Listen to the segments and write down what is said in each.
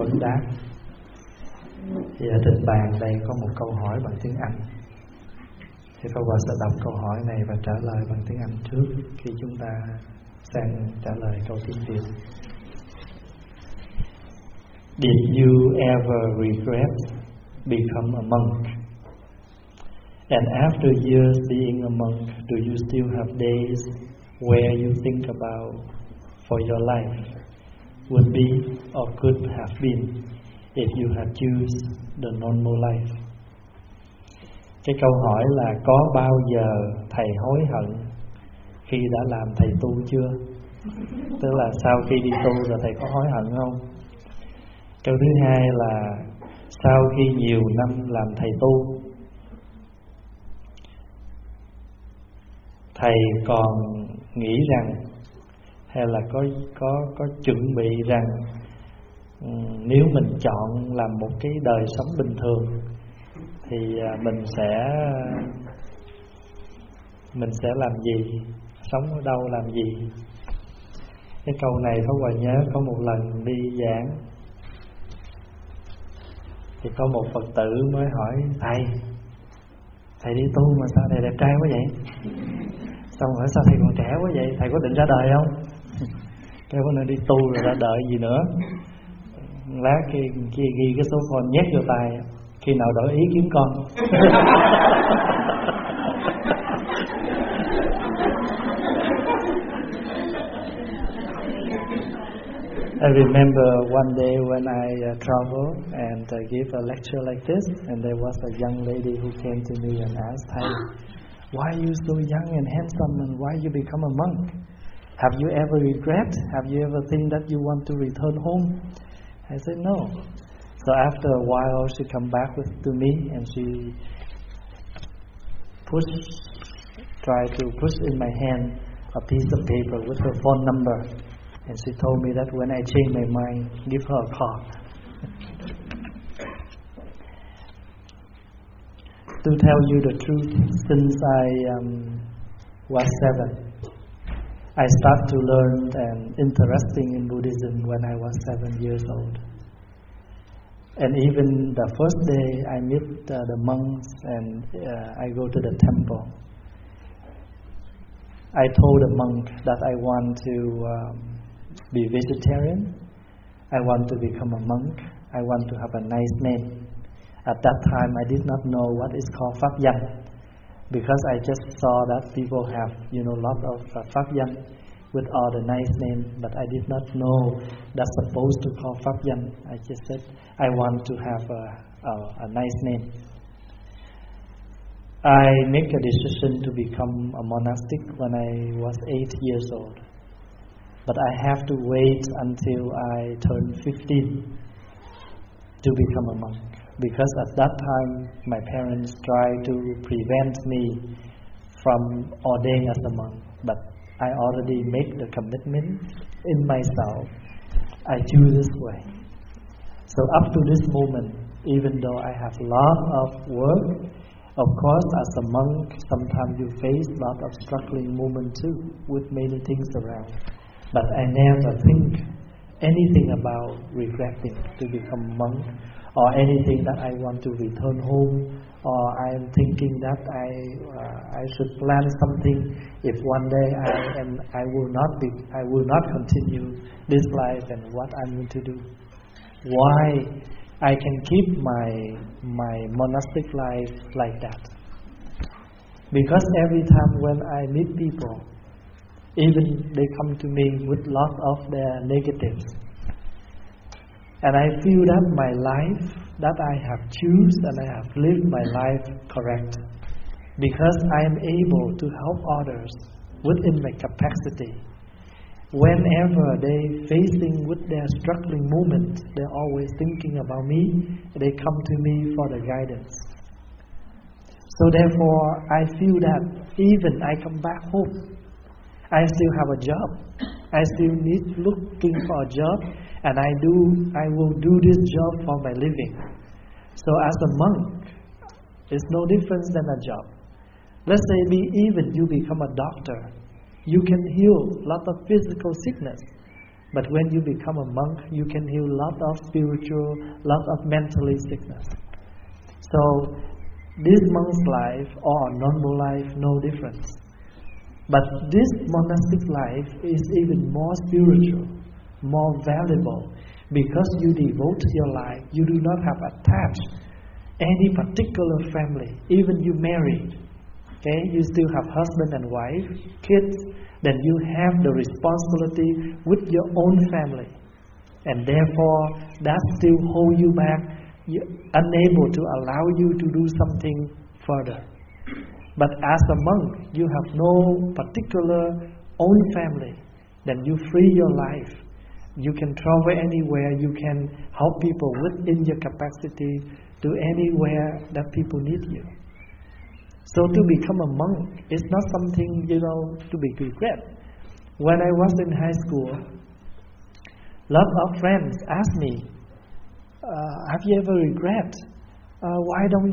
vấn đáp. Thì ở trên bàn đây có một câu hỏi bằng tiếng Anh. Thì Pháp Hòa sẽ đọc câu hỏi này và trả lời bằng tiếng Anh trước khi chúng ta sang trả lời câu tiếng Việt. Did you ever regret become a monk? And after years being a monk, do you still have days where you think about for your life would be or could have been if you had choose the normal life? Cái câu hỏi là có bao giờ thầy hối hận khi đã làm thầy tu chưa? Tức là sau khi đi tu rồi thầy có hối hận không? Câu thứ hai là sau khi nhiều năm làm thầy tu, thầy còn nghĩ rằng hay là có chuẩn bị rằng nếu mình chọn làm một cái đời sống bình thường thì mình sẽ làm gì, sống ở đâu, làm gì? Cái câu này Pháp Hòa nhớ có một lần đi giảng thì có một Phật tử mới hỏi thầy đi tu mà sao thầy đẹp trai quá vậy? Xong hỏi sao thầy còn trẻ quá vậy? Thầy có định ra đời không? Cái có nên đi tu rồi ra đời gì nữa? Lát kia ghi cái số phone nhét vô tay, khi nào đổi ý kiếm con. I remember one day when I traveled and gave a lecture like this, and there was a young lady who came to me and asked, "Hey, why are you so young and handsome, and why you become a monk? Have you ever regret? Have you ever think that you want to return home?" I said no. So after a while, she come back to me and she tried to push in my hand a piece of paper with her phone number. And she told me that when I change my mind, give her a call. To tell you the truth, since I was 7, I started to learn and interesting in Buddhism when I was 7 years old. And even the first day I meet the monks and I go to the temple, I told the monk that I want to be vegetarian. I want to become a monk. I want to have a nice name. At that time, I did not know what is called Pháp Danh, because I just saw that people have, lot of Pháp Danh with all the nice names, but I did not know that's supposed to call Pháp Danh. I just said I want to have a nice name. I make a decision to become a monastic when I was 8 years old. But I have to wait until I turn 15 to become a monk, because at that time my parents tried to prevent me from ordaining as a monk. But I already made the commitment in myself. I choose this way. So up to this moment, even though I have a lot of work, of course, as a monk, sometimes you face a lot of struggling moments too, with many things around. But I never think anything about regretting to become a monk, or anything that I want to return home, or I am thinking that I should plan something if one day I will not continue this life and what I'm going to do. Why I can keep my monastic life like that? Because every time when I meet people, even they come to me with lot of their negatives, and I feel that my life that I have choose and I have lived my life correct, because I am able to help others within my capacity. Whenever they facing with their struggling moments, they're always thinking about me. They come to me for the guidance. So therefore, I feel that even I come back home, I still have a job. I still need looking for a job, and I will do this job for my living. So as a monk, it's no difference than a job. Let's say even you become a doctor, you can heal a lot of physical sickness, But when you become a monk, you can heal lot of spiritual, lot of mentally sickness. So this monk's life or normal life, no difference. But this monastic life is even more spiritual, more valuable, because you devote your life. You do not have attached any particular family. Even you married, okay, you still have husband and wife, kids. Then you have the responsibility with your own family, and therefore that still hold you back, unable to allow you to do something further. But as a monk, you have no particular own family. Then you free your life. You can travel anywhere. You can help people within your capacity to anywhere that people need you. So to become a monk is not something, to be regret. When I was in high school, lot of friends asked me, have you ever regret? Why don't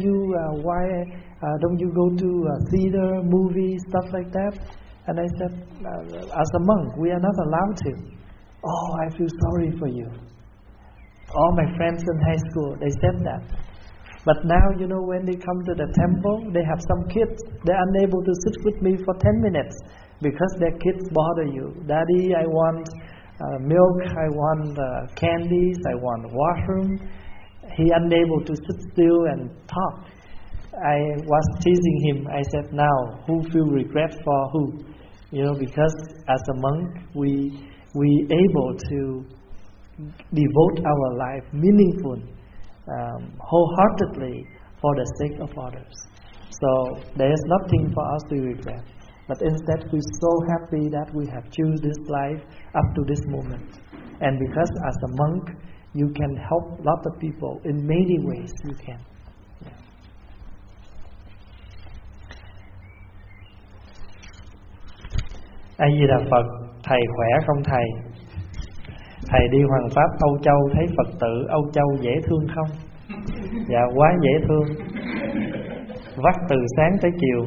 you go to theater, movie, stuff like that? And I said, as a monk, we are not allowed to. Oh, I feel sorry for you. All my friends in high school, they said that. But now, when they come to the temple, they have some kids. They're unable to sit with me for 10 minutes because their kids bother you. Daddy, I want milk, I want candies, I want washroom. He unable to sit still and talk. I was teasing him. I said, now, who feel regret for who? Because as a monk, we able to devote our life meaningful, wholeheartedly for the sake of others. So there is nothing for us to regret. But instead we're so happy that we have chosen this life up to this moment. And because as a monk, you can help a lot of people in many ways you can. A Di Đà Phật. Thầy khỏe không thầy? Thầy đi Hoàng Pháp Âu Châu thấy Phật tử Âu Châu dễ thương không? Dạ quá dễ thương. Vắt từ sáng tới chiều.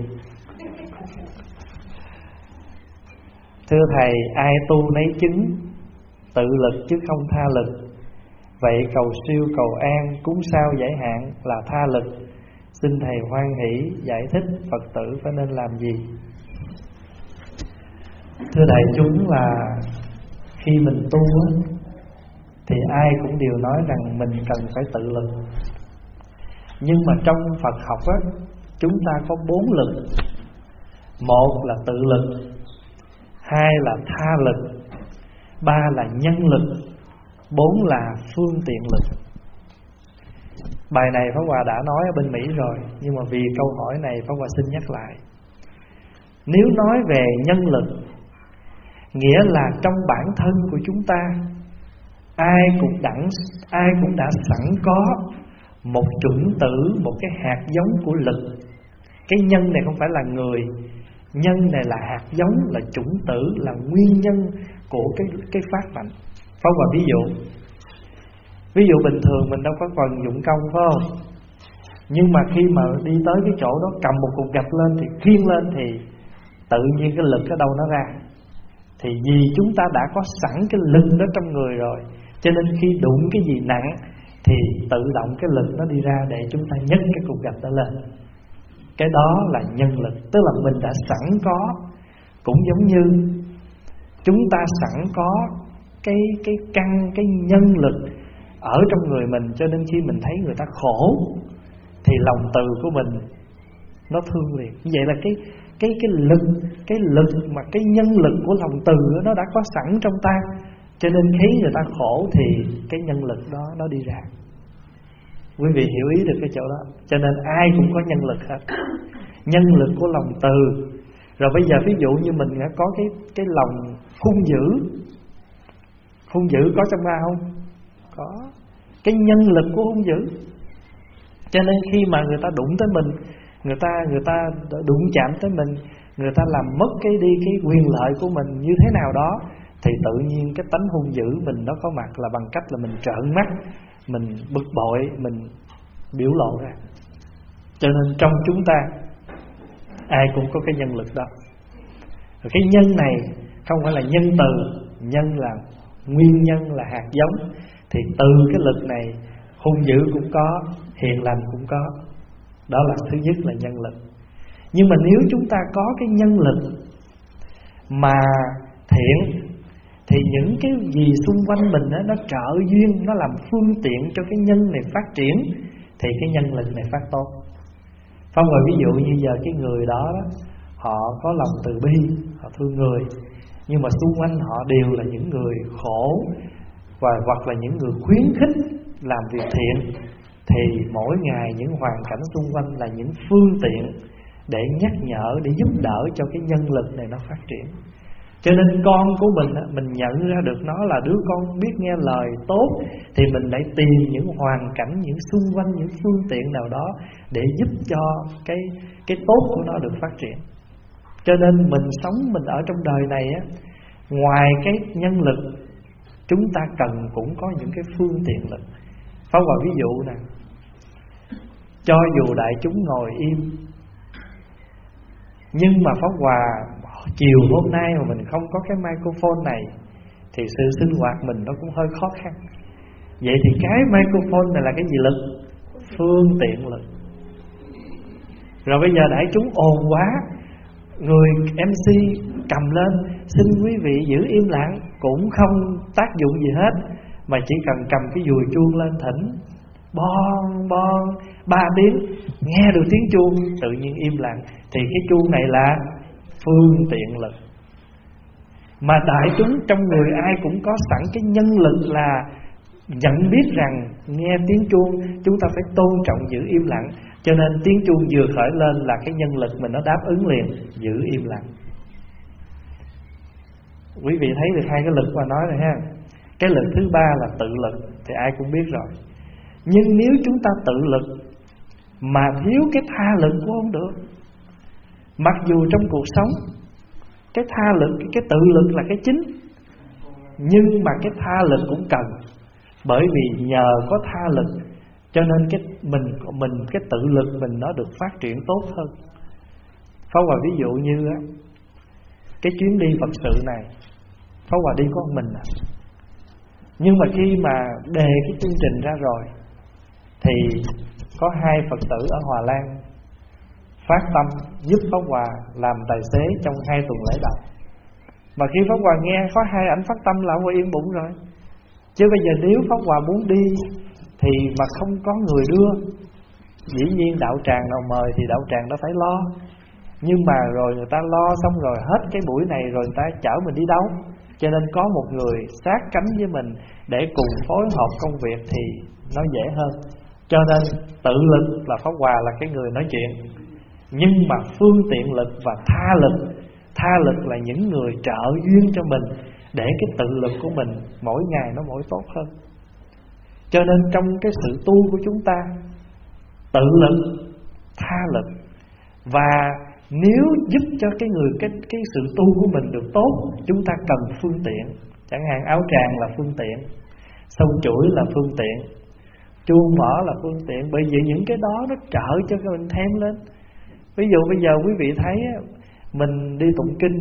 Thưa thầy, ai tu nấy chứng, tự lực chứ không tha lực. Vậy cầu siêu cầu an, cúng sao giải hạn là tha lực. Xin thầy hoan hỷ giải thích Phật tử phải nên làm gì? Thưa đại chúng, là khi mình tu thì ai cũng đều nói rằng mình cần phải tự lực. Nhưng mà trong Phật học chúng ta có 4 lực. Một là tự lực, 2 là tha lực, 3 là nhân lực, 4 là phương tiện lực. Bài này Pháp Hòa đã nói ở bên Mỹ rồi, nhưng mà vì câu hỏi này Pháp Hòa xin nhắc lại. Nếu nói về nhân lực, nghĩa là trong bản thân của chúng ta, ai cũng đã sẵn có một chủng tử, một cái hạt giống của lực. Cái nhân này không phải là người, nhân này là hạt giống, là chủng tử, là nguyên nhân của cái phát mạnh. Pháp Hòa ví dụ bình thường mình đâu có cần dụng công, phải không? Nhưng mà khi mà đi tới cái chỗ đó, cầm một cục gạch lên thì khiêng lên thì tự nhiên cái lực ở đâu nó ra. Thì vì chúng ta đã có sẵn cái lực đó trong người rồi, cho nên khi đụng cái gì nặng thì tự động cái lực nó đi ra để chúng ta nhấc cái cục gạch đó lên. Cái đó là nhân lực, tức là mình đã sẵn có. Cũng giống như chúng ta sẵn có cái căn, cái nhân lực ở trong người mình, cho nên khi mình thấy người ta khổ thì lòng từ của mình nó thương liền. Như vậy là cái lực mà cái nhân lực của lòng từ nó đã có sẵn trong ta, cho nên khi người ta khổ thì cái nhân lực đó nó đi ra. Quý vị hiểu ý được cái chỗ đó. Cho nên ai cũng có nhân lực hết. Nhân lực của lòng từ. Rồi bây giờ ví dụ như mình đã có cái lòng hung dữ. Hung dữ có trong ta không? Có. Cái nhân lực của hung dữ. Cho nên khi mà người ta đụng tới mình, người ta đụng chạm tới mình, người ta làm mất cái quyền lợi của mình như thế nào đó, thì tự nhiên cái tánh hung dữ mình nó có mặt là bằng cách là mình trợn mắt, mình bực bội, mình biểu lộ ra. Cho nên trong chúng ta ai cũng có cái nhân lực đó. Rồi cái nhân này không phải là nhân từ, nhân là nguyên nhân là hạt giống. Thì từ cái lực này hung dữ cũng có, hiền lành cũng có. Đó là thứ nhất là nhân lực. Nhưng mà nếu chúng ta có cái nhân lực mà thiện, thì những cái gì xung quanh mình đó, nó trợ duyên, nó làm phương tiện cho cái nhân này phát triển, thì cái nhân lực này phát tốt. Phong rồi ví dụ như giờ cái người đó, họ có lòng từ bi, họ thương người, nhưng mà xung quanh họ đều là những người khổ, và hoặc là những người khuyến khích làm việc thiện, thì mỗi ngày những hoàn cảnh xung quanh là những phương tiện để nhắc nhở, để giúp đỡ cho cái nhân lực này nó phát triển. Cho nên con của mình nhận ra được nó là đứa con biết nghe lời tốt, thì mình lại tìm những hoàn cảnh, những xung quanh, những phương tiện nào đó để giúp cho cái tốt của nó được phát triển. Cho nên mình sống, mình ở trong đời này á, ngoài cái nhân lực, chúng ta cần cũng có những cái phương tiện lực. Pháp Hòa ví dụ nè, cho dù đại chúng ngồi im, nhưng mà Pháp Hòa chiều hôm nay mà mình không có cái microphone này thì sự sinh hoạt mình nó cũng hơi khó khăn. Vậy thì cái microphone này là cái gì lực? Phương tiện lực. Rồi bây giờ đại chúng ồn quá, người MC cầm lên xin quý vị giữ im lặng cũng không tác dụng gì hết, mà chỉ cần cầm cái dùi chuông lên thỉnh bon bon 3 tiếng, nghe được tiếng chuông tự nhiên im lặng, thì cái chuông này là phương tiện lực. Mà đại chúng trong người ai cũng có sẵn cái nhân lực là nhận biết rằng nghe tiếng chuông chúng ta phải tôn trọng giữ im lặng. Cho nên tiếng chuông vừa khởi lên là cái nhân lực mình nó đáp ứng liền, giữ im lặng. Quý vị thấy được hai cái lực mà nói rồi ha. Cái lực thứ ba là tự lực, thì ai cũng biết rồi. Nhưng nếu chúng ta tự lực mà thiếu cái tha lực cũng không được. Mặc dù trong cuộc sống cái tha lực, cái tự lực là cái chính, nhưng mà cái tha lực cũng cần. Bởi vì nhờ có tha lực cho nên cái tự lực mình nó được phát triển tốt hơn. Pháp Hòa ví dụ như cái chuyến đi Phật sự này, Pháp Hòa đi có một mình nhưng mà khi mà đề cái chương trình ra rồi thì có 2 Phật tử ở Hòa Lan phát tâm giúp Pháp Hòa làm tài xế trong 2 tuần lễ đầu. Mà khi Pháp Hòa nghe có 2 ảnh phát tâm là Pháp Hòa yên bụng rồi. Chứ bây giờ nếu Pháp Hòa muốn đi thì mà không có người đưa, dĩ nhiên đạo tràng nào mời thì đạo tràng nó phải lo. Nhưng mà rồi người ta lo xong rồi hết cái buổi này rồi người ta chở mình đi đâu. Cho nên có một người sát cánh với mình để cùng phối hợp công việc thì nó dễ hơn. Cho nên tự lực là Pháp Hòa là cái người nói chuyện, nhưng mà phương tiện lực và tha lực là những người trợ duyên cho mình để cái tự lực của mình mỗi ngày nó mỗi tốt hơn. Cho nên trong cái sự tu của chúng ta, tự lực, tha lực, và nếu giúp cho cái sự tu của mình được tốt, chúng ta cần phương tiện. Chẳng hạn áo tràng là phương tiện, sâu chuỗi là phương tiện, chuông mở là phương tiện. Bởi vì những cái đó nó trợ cho mình thêm lên. Ví dụ bây giờ quý vị thấy mình đi tụng kinh,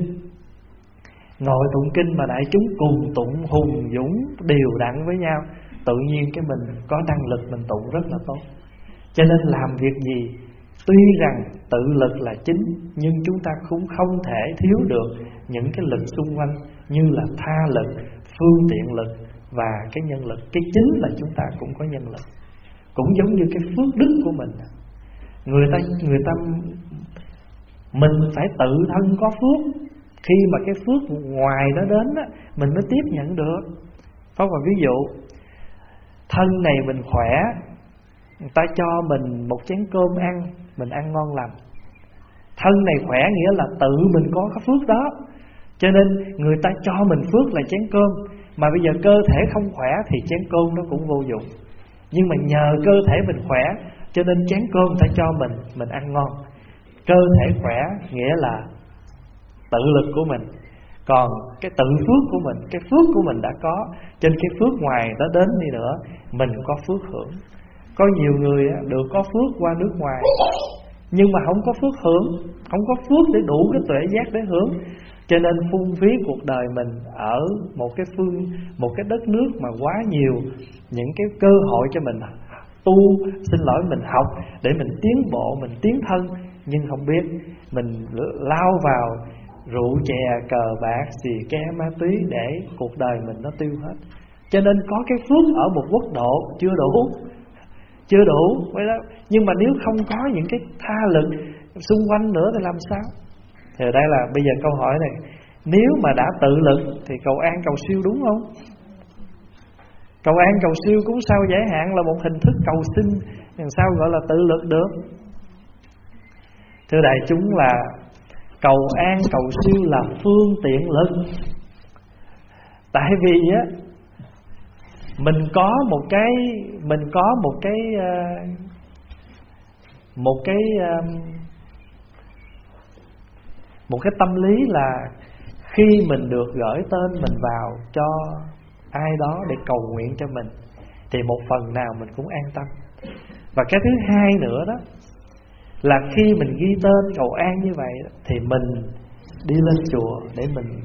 ngồi tụng kinh mà đại chúng cùng tụng hùng dũng đều đặn với nhau, tự nhiên cái mình có năng lực mình tụng rất là tốt. Cho nên làm việc gì tuy rằng tự lực là chính, nhưng chúng ta cũng không thể thiếu được những cái lực xung quanh như là tha lực, phương tiện lực và cái nhân lực. Cái chính là chúng ta cũng có nhân lực. Cũng giống như cái phước đức của mình, người ta mình phải tự thân có phước. Khi mà cái phước ngoài nó đến á, mình mới tiếp nhận được. Pháp Hòa ví dụ, thân này mình khỏe, người ta cho mình một chén cơm ăn, mình ăn ngon lành. Thân này khỏe nghĩa là tự mình có cái phước đó, cho nên người ta cho mình phước là chén cơm. Mà bây giờ cơ thể không khỏe thì chén cơm nó cũng vô dụng. Nhưng mà nhờ cơ thể mình khỏe cho nên chén cơm người ta cho mình ăn ngon. Cơ thể khỏe nghĩa là tự lực của mình. Còn cái tự phước của mình, cái phước của mình đã có, trên cái phước ngoài đó đến đi nữa, mình có phước hưởng. Có nhiều người được có phước qua nước ngoài, nhưng mà không có phước hưởng, không có phước để đủ cái tuệ giác để hưởng. Cho nên phung phí cuộc đời mình ở một cái đất nước mà quá nhiều những cái cơ hội cho mình mình học để mình tiến bộ, mình tiến thân, nhưng không biết mình lao vào rượu chè, cờ bạc, xì ke, ma túy để cuộc đời mình nó tiêu hết. Cho nên có cái phước ở một quốc độ chưa đủ vậy đó. Nhưng mà nếu không có những cái tha lực xung quanh nữa thì làm sao? Thì đây là bây giờ câu hỏi này, nếu mà đã tự lực thì cầu an cầu siêu đúng không? Cầu an cầu siêu cúng sao giải hạn là một hình thức cầu xin, làm sao gọi là tự lực được? Thưa đại chúng, là cầu an cầu siêu là phương tiện lực. Tại vì á, mình có một cái tâm lý là khi mình được gửi tên mình vào cho ai đó để cầu nguyện cho mình thì một phần nào mình cũng an tâm. Và cái thứ hai nữa đó là khi mình ghi tên cầu an như vậy thì mình đi lên chùa để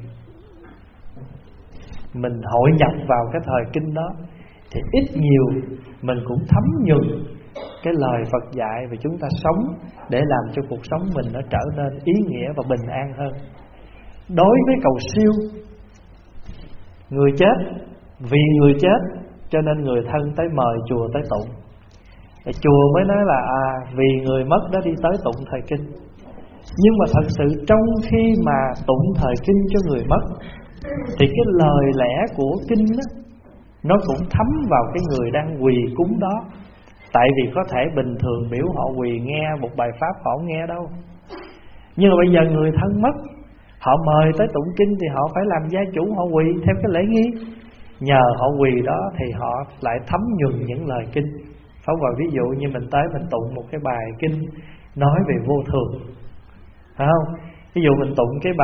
mình hội nhập vào cái thời kinh đó, thì ít nhiều mình cũng thấm nhuần cái lời Phật dạy và chúng ta sống để làm cho cuộc sống mình nó trở nên ý nghĩa và bình an hơn. Đối với cầu siêu, người chết, vì người chết cho nên người thân tới mời chùa tới tụng, chùa mới nói là vì người mất đó đi tới tụng thời kinh. Nhưng mà thật sự trong khi mà tụng thời kinh cho người mất thì cái lời lẽ của kinh đó, nó cũng thấm vào cái người đang quỳ cúng đó. Tại vì có thể bình thường biểu họ quỳ nghe một bài pháp họ không nghe đâu, nhưng mà bây giờ người thân mất, họ mời tới tụng kinh thì họ phải làm gia chủ, họ quỳ theo cái lễ nghi. Nhờ họ quỳ đó thì họ lại thấm nhuần những lời kinh. Phải gọi ví dụ như mình tới mình tụng một cái bài kinh nói về vô thường, phải không? Ví dụ mình tụng cái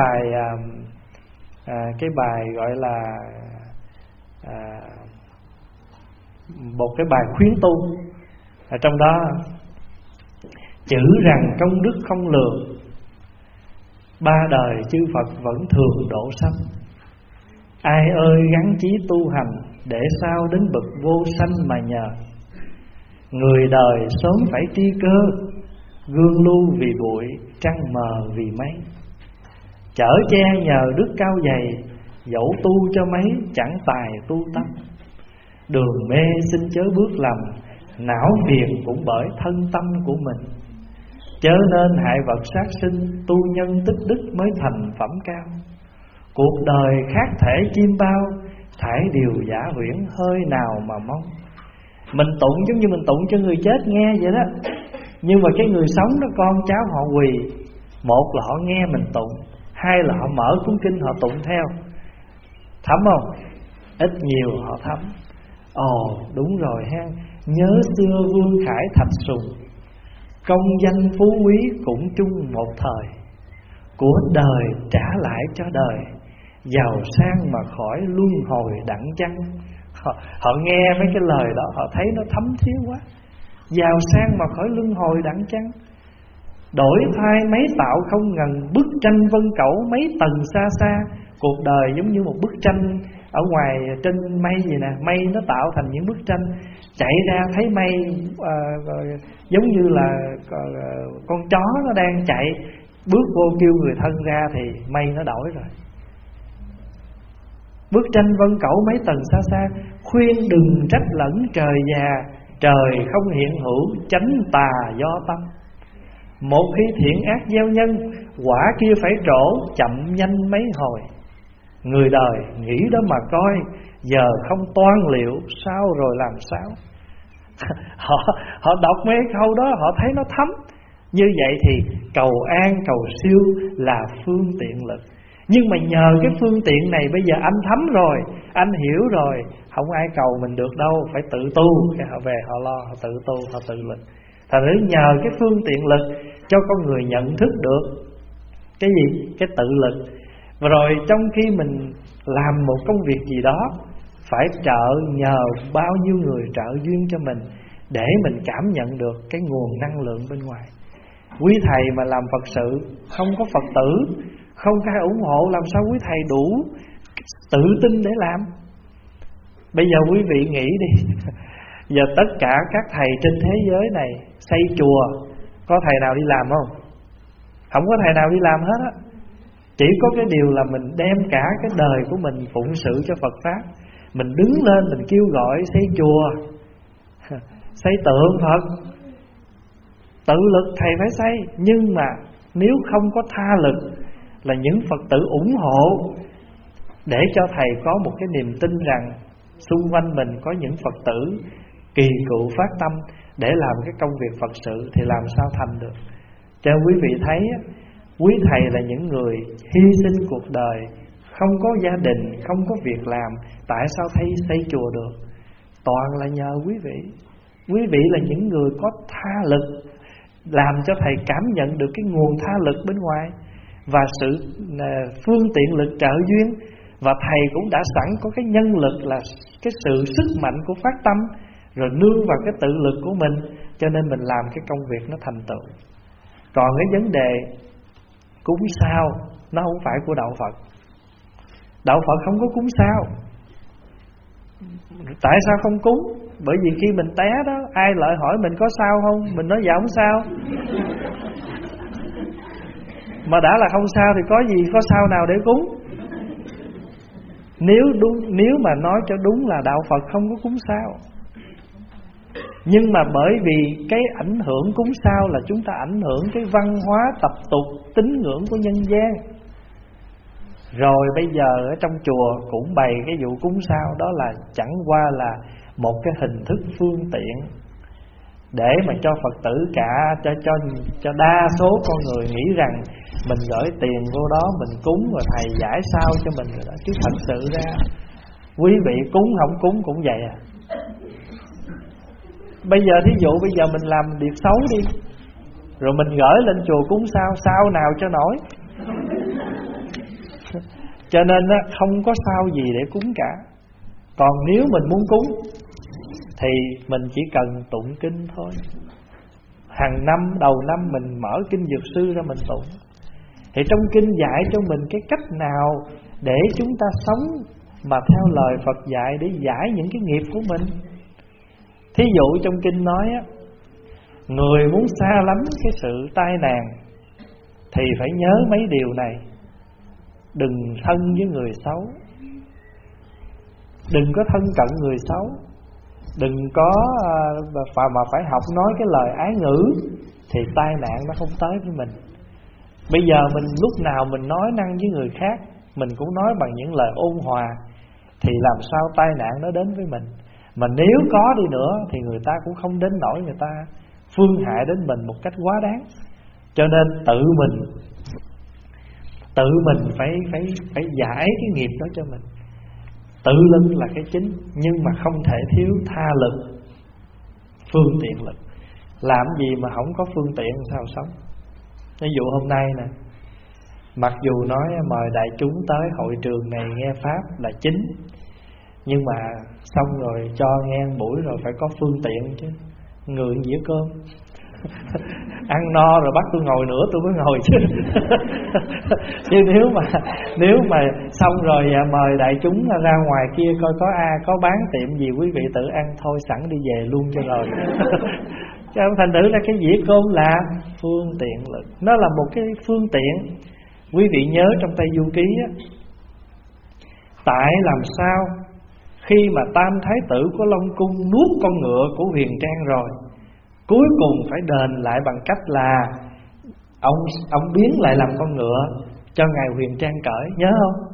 bài gọi là một cái bài khuyến tu. Ở trong đó chữ rằng công đức không lường, ba đời chư Phật vẫn thường độ sanh. Ai ơi gắng chí tu hành, để sao đến bậc vô sanh mà nhờ. Người đời sớm phải tri cơ, gương lưu vì bụi, trăng mờ vì mây. Chở che nhờ đức cao dày, dẫu tu cho mấy chẳng tài tu tâm. Đường mê xin chớ bước lầm, não phiền cũng bởi thân tâm của mình. Chớ nên hại vật sát sinh, tu nhân tích đức mới thành phẩm cao. Cuộc đời khác thể chim bao, thải điều giả huyễn hơi nào mà mong. Mình tụng giống như mình tụng cho người chết nghe vậy đó. Nhưng mà cái người sống đó, con cháu họ quỳ, một là họ nghe mình tụng, hai là họ mở cuốn kinh họ tụng theo. Thấm không? Ít nhiều họ thấm. Ồ đúng rồi ha, nhớ xưa Vương Khải Thạch Sùng, công danh phú quý cũng chung một thời. Của đời trả lại cho đời, giàu sang mà khỏi luân hồi đặng chăng. Họ nghe mấy cái lời đó, họ thấy nó thấm thía quá. Giàu sang mà khỏi luân hồi đặng chăng. Đổi thay mấy tạo không ngần, bức tranh vân cẩu mấy tầng xa xa. Cuộc đời giống như một bức tranh ở ngoài trên mây vậy nè. Mây nó tạo thành những bức tranh, chạy ra thấy mây giống như là con chó nó đang chạy, bước vô kêu người thân ra thì mây nó đổi rồi. Bức tranh vân cẩu mấy tầng xa xa, khuyên đừng trách lẫn trời già. Trời không hiện hữu, chánh tà do tâm. Một khi thiện ác gieo nhân, quả kia phải trổ, chậm nhanh mấy hồi. Người đời nghĩ đó mà coi, giờ không toan liệu, sao rồi làm sao. Họ đọc mấy câu đó, họ thấy nó thấm. Như vậy thì cầu an cầu siêu là phương tiện lực. Nhưng mà nhờ cái phương tiện này bây giờ anh thấm rồi, anh hiểu rồi, không ai cầu mình được đâu, phải tự tu. Cái họ về họ lo, họ tự tu, họ tự lực. Thành thử nhờ cái phương tiện lực cho con người nhận thức được cái gì? Cái tự lực. Và rồi trong khi mình làm một công việc gì đó, phải nhờ bao nhiêu người trợ duyên cho mình để mình cảm nhận được cái nguồn năng lượng bên ngoài. Quý thầy mà làm Phật sự, không có Phật tử, Không có ai ủng hộ, làm sao quý thầy đủ tự tin để làm? Bây giờ quý vị nghĩ đi, giờ tất cả các thầy trên thế giới này xây chùa, có thầy nào đi làm không? Không có thầy nào đi làm hết á. Chỉ có cái điều là mình đem cả cái đời của mình phụng sự cho Phật Pháp. Mình đứng lên mình kêu gọi xây chùa, xây tượng Phật, tự lực thầy phải xây. Nhưng mà nếu không có tha lực, là những Phật tử ủng hộ, để cho thầy có một cái niềm tin rằng xung quanh mình có những Phật tử kỳ cựu phát tâm để làm cái công việc Phật sự, thì làm sao thành được. Cho quý vị thấy, quý thầy là những người hy sinh cuộc đời, không có gia đình, không có việc làm, tại sao thầy xây chùa được? Toàn là nhờ quý vị. Quý vị là những người có tha lực, làm cho thầy cảm nhận được cái nguồn tha lực bên ngoài và sự phương tiện lực trợ duyên. Và thầy cũng đã sẵn có cái nhân lực là cái sự sức mạnh của phát tâm, rồi nương vào cái tự lực của mình, cho nên mình làm cái công việc nó thành tựu. Còn cái vấn đề cúng sao, nó không phải của đạo Phật. Đạo Phật không có cúng sao. Tại sao không cúng? Bởi vì khi mình té đó, ai lại hỏi mình có sao không, mình nói dạ không sao. Mà đã là không sao thì có gì, có sao nào để cúng. Nếu mà nói cho đúng là đạo Phật không có cúng sao. Nhưng mà bởi vì cái ảnh hưởng cúng sao là chúng ta ảnh hưởng cái văn hóa tập tục tín ngưỡng của nhân gian. Rồi bây giờ ở trong chùa cũng bày cái vụ cúng sao, đó là chẳng qua là một cái hình thức phương tiện để mà cho Phật tử cho đa số con người nghĩ rằng mình gửi tiền vô đó mình cúng rồi thầy giải sao cho mình rồi đó. Chứ thật sự ra quý vị cúng không cúng cũng vậy à. Bây giờ thí dụ bây giờ mình làm việc xấu đi, rồi mình gửi lên chùa cúng sao, sao nào cho nổi. Cho nên không có sao gì để cúng cả. Còn nếu mình muốn cúng thì mình chỉ cần tụng kinh thôi. Hàng năm, đầu năm mình mở kinh Dược Sư ra mình tụng. Thì trong kinh dạy cho mình cái cách nào để chúng ta sống mà theo lời Phật dạy, để giải những cái nghiệp của mình. Thí dụ trong kinh nói á, người muốn xa lánh cái sự tai nạn thì phải nhớ mấy điều này. Đừng thân với người xấu, đừng có thân cận người xấu, đừng có mà phải học nói cái lời ái ngữ, thì tai nạn nó không tới với mình. Bây giờ mình lúc nào mình nói năng với người khác, mình cũng nói bằng những lời ôn hòa, thì làm sao tai nạn nó đến với mình. Mà nếu có đi nữa thì người ta cũng không đến nỗi người ta phương hại đến mình một cách quá đáng. Cho nên tự mình phải giải cái nghiệp đó cho mình. Tự lực là cái chính, nhưng mà không thể thiếu tha lực, phương tiện lực. Làm gì mà không có phương tiện sao sống. Ví dụ hôm nay nè, mặc dù nói mời đại chúng tới hội trường này nghe Pháp là chính, nhưng mà xong rồi cho nghe buổi rồi phải có phương tiện chứ. Người dĩa cơm ăn no rồi bắt tôi ngồi nữa tôi mới ngồi chứ. Chứ nếu mà xong rồi mời đại chúng ra ngoài kia coi có bán tiệm gì, quý vị tự ăn thôi, sẵn đi về luôn cho rồi. Cho thành thử ra cái dĩa cơm là phương tiện lực, nó là một cái phương tiện. Quý vị nhớ trong Tây Du Ký á, tại làm sao khi mà Tam Thái tử của Long Cung nuốt con ngựa của Huyền Trang rồi, cuối cùng phải đền lại bằng cách là ông biến lại làm con ngựa cho ngài Huyền Trang cởi, nhớ không?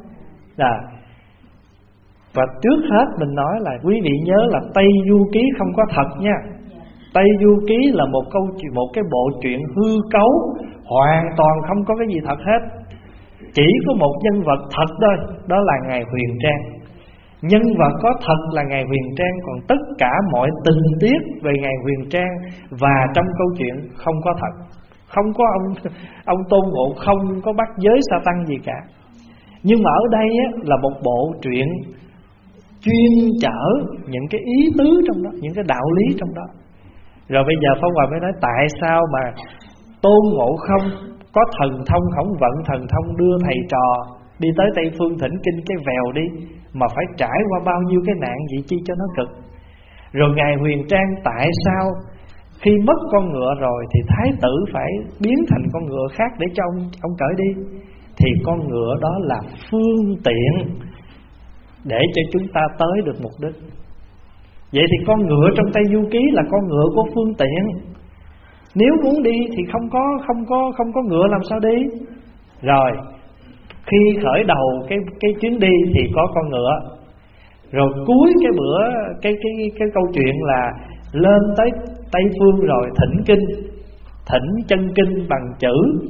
Và trước hết mình nói là quý vị nhớ là Tây Du Ký không có thật nha. Tây Du Ký là một cái bộ truyện hư cấu, hoàn toàn không có cái gì thật hết. Chỉ có một nhân vật thật thôi, đó là ngài Huyền Trang. Nhân vật có thật là ngài Huyền Trang, còn tất cả mọi tình tiết về ngài Huyền Trang và trong câu chuyện không có thật. Không có ông Tôn Ngộ không có bắt giới sa tăng gì cả. Nhưng mà ở đây á, là một bộ truyện chuyên chở những cái ý tứ trong đó, những cái đạo lý trong đó. Rồi bây giờ Pháp Hòa mới nói tại sao mà Tôn Ngộ không có thần thông khổng vận thần thông đưa thầy trò đi tới Tây Phương thỉnh kinh cái vèo đi, mà phải trải qua bao nhiêu cái nạn vậy chi cho nó cực. Rồi Ngài Huyền Trang tại sao khi mất con ngựa rồi thì thái tử phải biến thành con ngựa khác để cho ông cởi đi? Thì con ngựa đó là phương tiện để cho chúng ta tới được mục đích. Vậy thì con ngựa trong Tây Du Ký là con ngựa của phương tiện. Nếu muốn đi thì không có ngựa làm sao đi. Rồi khi khởi đầu cái chuyến đi thì có con ngựa. Rồi cuối cái bữa cái câu chuyện là lên tới Tây Phương rồi thỉnh kinh, thỉnh chân kinh bằng chữ,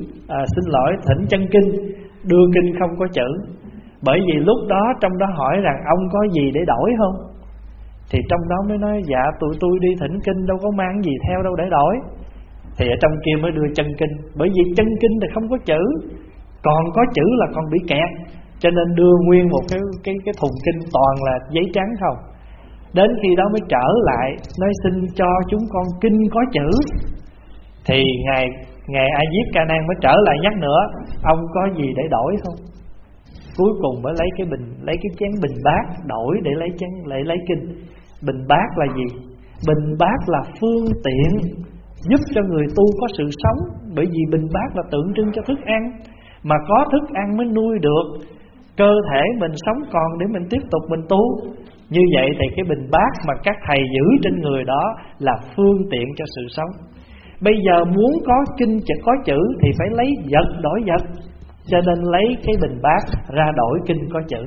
thỉnh chân kinh, đưa kinh không có chữ. Bởi vì lúc đó trong đó hỏi rằng ông có gì để đổi không? Thì trong đó mới nói dạ tụi tôi đi thỉnh kinh đâu có mang gì theo đâu để đổi. Thì ở trong kia mới đưa chân kinh. Bởi vì chân kinh thì không có chữ, còn có chữ là còn bị kẹt, cho nên đưa nguyên một cái thùng kinh toàn là giấy trắng không. Đến khi đó mới trở lại nói xin cho chúng con kinh có chữ. Thì ngài A Diếp Ca Nan mới trở lại nhắc nữa, ông có gì để đổi không? Cuối cùng mới lấy cái chén bình bát đổi để lấy kinh. Bình bát là gì? Bình bát là phương tiện giúp cho người tu có sự sống. Bởi vì bình bát là tượng trưng cho thức ăn, mà có thức ăn mới nuôi được cơ thể mình sống còn để mình tiếp tục mình tu. Như vậy thì cái bình bát mà các thầy giữ trên người đó là phương tiện cho sự sống. Bây giờ muốn có kinh có chữ thì phải lấy vật đổi vật, cho nên lấy cái bình bát ra đổi kinh có chữ.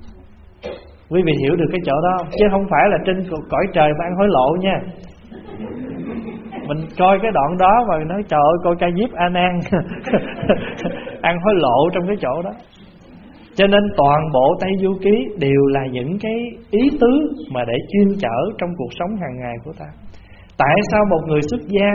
Quý vị hiểu được cái chỗ đó không? Chứ không phải là trên cõi trời mà ăn hối lộ nha. Mình coi cái đoạn đó mà nói trời ơi coi Ca Diếp A Nan ăn hối lộ trong cái chỗ đó. Cho nên toàn bộ Tây Du Ký đều là những cái ý tứ mà để chuyên chở trong cuộc sống hàng ngày của ta. Tại sao một người xuất gia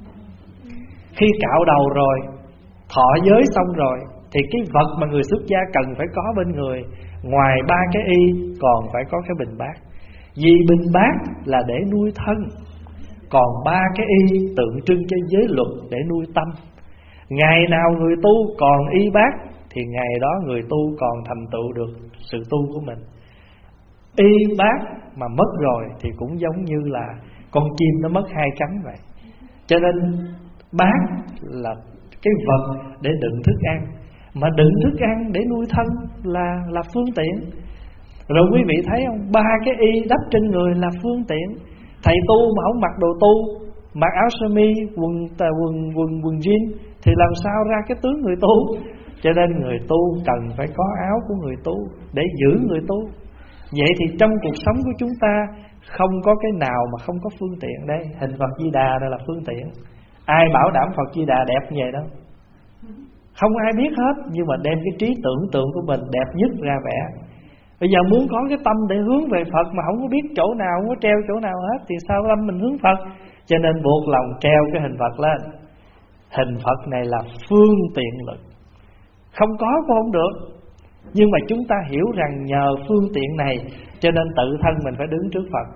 khi cạo đầu rồi, thọ giới xong rồi, thì cái vật mà người xuất gia cần phải có bên người, ngoài 3 cái y còn phải có cái bình bát. Vì bình bát là để nuôi thân, còn 3 cái y tượng trưng cho giới luật để nuôi tâm. Ngày nào người tu còn y bát thì ngày đó người tu còn thành tựu được sự tu của mình. Y bát mà mất rồi thì cũng giống như là con chim nó mất 2 cánh vậy. Cho nên bát là cái vật để đựng thức ăn, mà đựng thức ăn để nuôi thân là phương tiện. Rồi quý vị thấy không, 3 cái y đắp trên người là phương tiện. Thầy tu mà không mặc đồ tu, mặc áo sơ mi, quần jean thì làm sao ra cái tướng người tu. Cho nên người tu cần phải có áo của người tu để giữ người tu. Vậy thì trong cuộc sống của chúng ta không có cái nào mà không có phương tiện đây. Hình Phật Di Đà đây là phương tiện. Ai bảo đảm Phật Di Đà đẹp như vậy đâu? Không ai biết hết. Nhưng mà đem cái trí tưởng tượng của mình đẹp nhất ra vẽ. Bây giờ muốn có cái tâm để hướng về Phật mà không có biết chỗ nào, không có treo chỗ nào hết, thì sao tâm mình hướng Phật? Cho nên buộc lòng treo cái hình Phật lên. Hình Phật này là phương tiện lực, không có cũng không được. Nhưng mà chúng ta hiểu rằng nhờ phương tiện này, cho nên tự thân mình phải đứng trước Phật.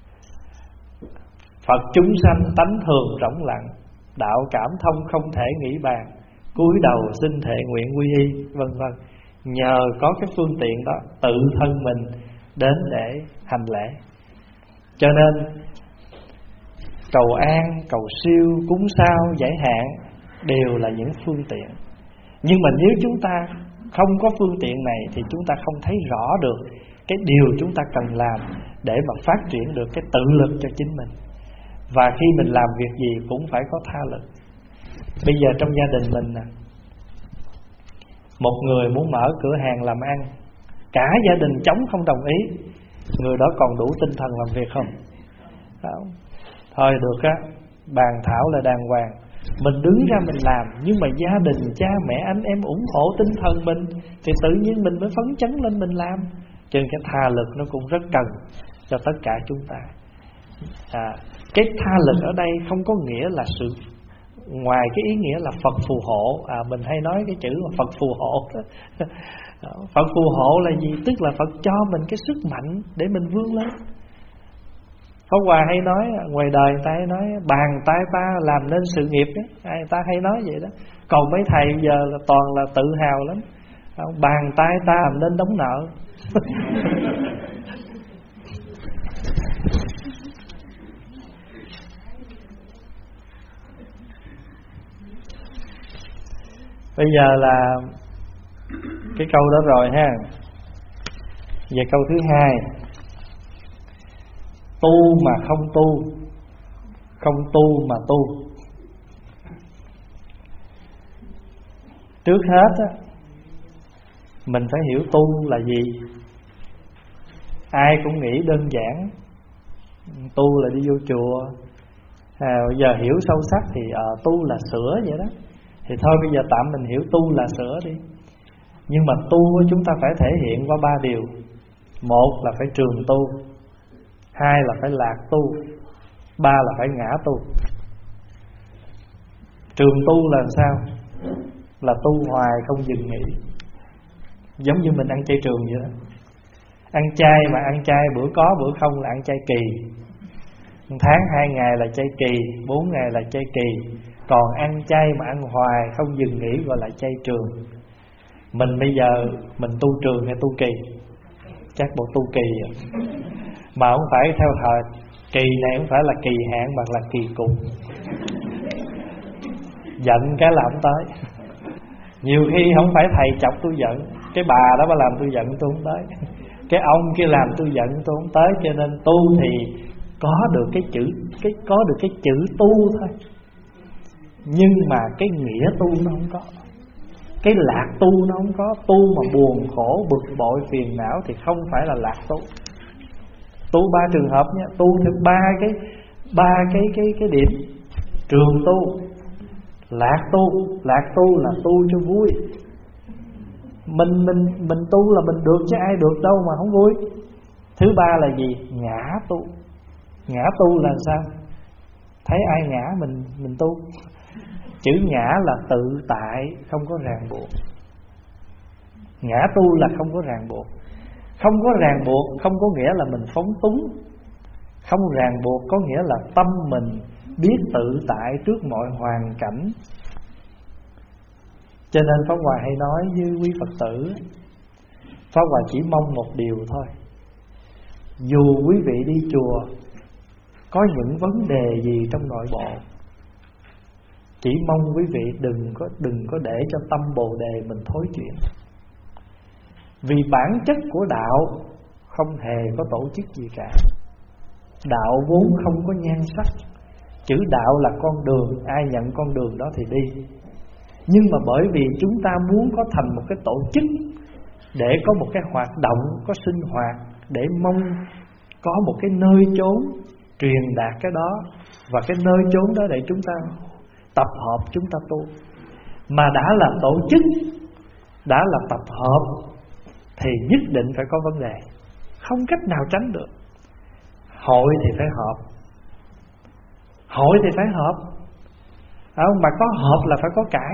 Phật chúng sanh tánh thường rỗng lặng, đạo cảm thông không thể nghĩ bàn, cúi đầu xin thệ nguyện quy y, vân vân. Nhờ có cái phương tiện đó, tự thân mình đến để hành lễ. Cho nên cầu an, cầu siêu, cúng sao, giải hạn đều là những phương tiện. Nhưng mà nếu chúng ta không có phương tiện này thì chúng ta không thấy rõ được cái điều chúng ta cần làm để mà phát triển được cái tự lực cho chính mình. Và khi mình làm việc gì cũng phải có tha lực. Bây giờ trong gia đình mình nè, một người muốn mở cửa hàng làm ăn, cả gia đình chống không đồng ý, người đó còn đủ tinh thần làm việc không? Thôi được á, bàn thảo là đàng hoàng, mình đứng ra mình làm. Nhưng mà gia đình, cha mẹ, anh em ủng hộ tinh thần mình thì tự nhiên mình mới phấn chấn lên mình làm. Cho nên cái tha lực nó cũng rất cần cho tất cả chúng ta. Cái tha lực ở đây không có nghĩa là sự, ngoài cái ý nghĩa là Phật phù hộ. Mình hay nói cái chữ là Phật phù hộ. Phật phù hộ là gì? Tức là Phật cho mình cái sức mạnh để mình vươn lên. Pháp Hòa hay nói, ngoài đời người ta hay nói bàn tay ta làm nên sự nghiệp đó. Người ta hay nói vậy đó. Còn mấy thầy giờ là toàn là tự hào lắm, bàn tay ta làm nên đóng nợ. Bây giờ là cái câu đó rồi ha. Về câu thứ hai, tu mà không tu, không tu mà tu. Trước hết á, mình phải hiểu tu là gì. Ai cũng nghĩ đơn giản, tu là đi vô chùa. Bây giờ hiểu sâu sắc thì tu là sửa vậy đó. Thì thôi bây giờ tạm mình hiểu tu là sửa đi. Nhưng mà tu chúng ta phải thể hiện qua 3 điều. Một là phải trường tu, hai là phải lạc tu, ba là phải ngã tu. Trường tu là sao? Là tu hoài không dừng nghỉ. Giống như mình ăn chay trường vậy đó. Ăn chay mà ăn chay bữa có bữa không là ăn chay kỳ. 1 tháng 2 ngày là chay kỳ, 4 ngày là chay kỳ. Còn ăn chay mà ăn hoài không dừng nghỉ gọi là chay trường. Mình bây giờ mình tu trường hay tu kỳ? Chắc bộ tu kỳ à. Mà không phải theo thời. Kỳ này không phải là kỳ hạn mà là kỳ cục. Giận cái là không tới. Nhiều khi không phải thầy chọc tôi giận, cái bà đó bà làm tôi giận tôi không tới, cái ông kia làm tôi giận tôi không tới. Cho nên tu thì có được cái chữ tu thôi. Nhưng mà cái nghĩa tu nó không có, cái lạc tu nó không có. Tu mà buồn khổ bực bội phiền não thì không phải là lạc tu. Tu 3 trường hợp nha. Tu theo ba cái điểm. Trường tu, lạc tu. Lạc tu là tu cho vui. Mình tu là mình được chứ ai được đâu mà không vui. Thứ ba là gì? Ngã tu. Ngã tu là sao? Thấy ai ngã mình tu. Chữ ngã là tự tại, không có ràng buộc. Ngã tu là không có ràng buộc. Không có ràng buộc không có nghĩa là mình phóng túng. Không ràng buộc có nghĩa là tâm mình biết tự tại trước mọi hoàn cảnh. Cho nên Pháp Hòa hay nói với quý Phật tử, Pháp Hòa chỉ mong một điều thôi. Dù quý vị đi chùa có những vấn đề gì trong nội bộ, chỉ mong quý vị đừng có để cho tâm Bồ Đề mình thối chuyển. Vì bản chất của đạo không hề có tổ chức gì cả. Đạo vốn không có nhan sắc. Chữ đạo là con đường, ai nhận con đường đó thì đi. Nhưng mà bởi vì chúng ta muốn có thành một cái tổ chức, để có một cái hoạt động, có sinh hoạt, để mong có một cái nơi chốn truyền đạt cái đó. Và cái nơi chốn đó để chúng ta tập hợp, chúng ta tu. Mà đã là tổ chức, đã là tập hợp thì nhất định phải có vấn đề, không cách nào tránh được. Hội thì phải họp, hội thì phải họp, mà có họp là phải có cãi.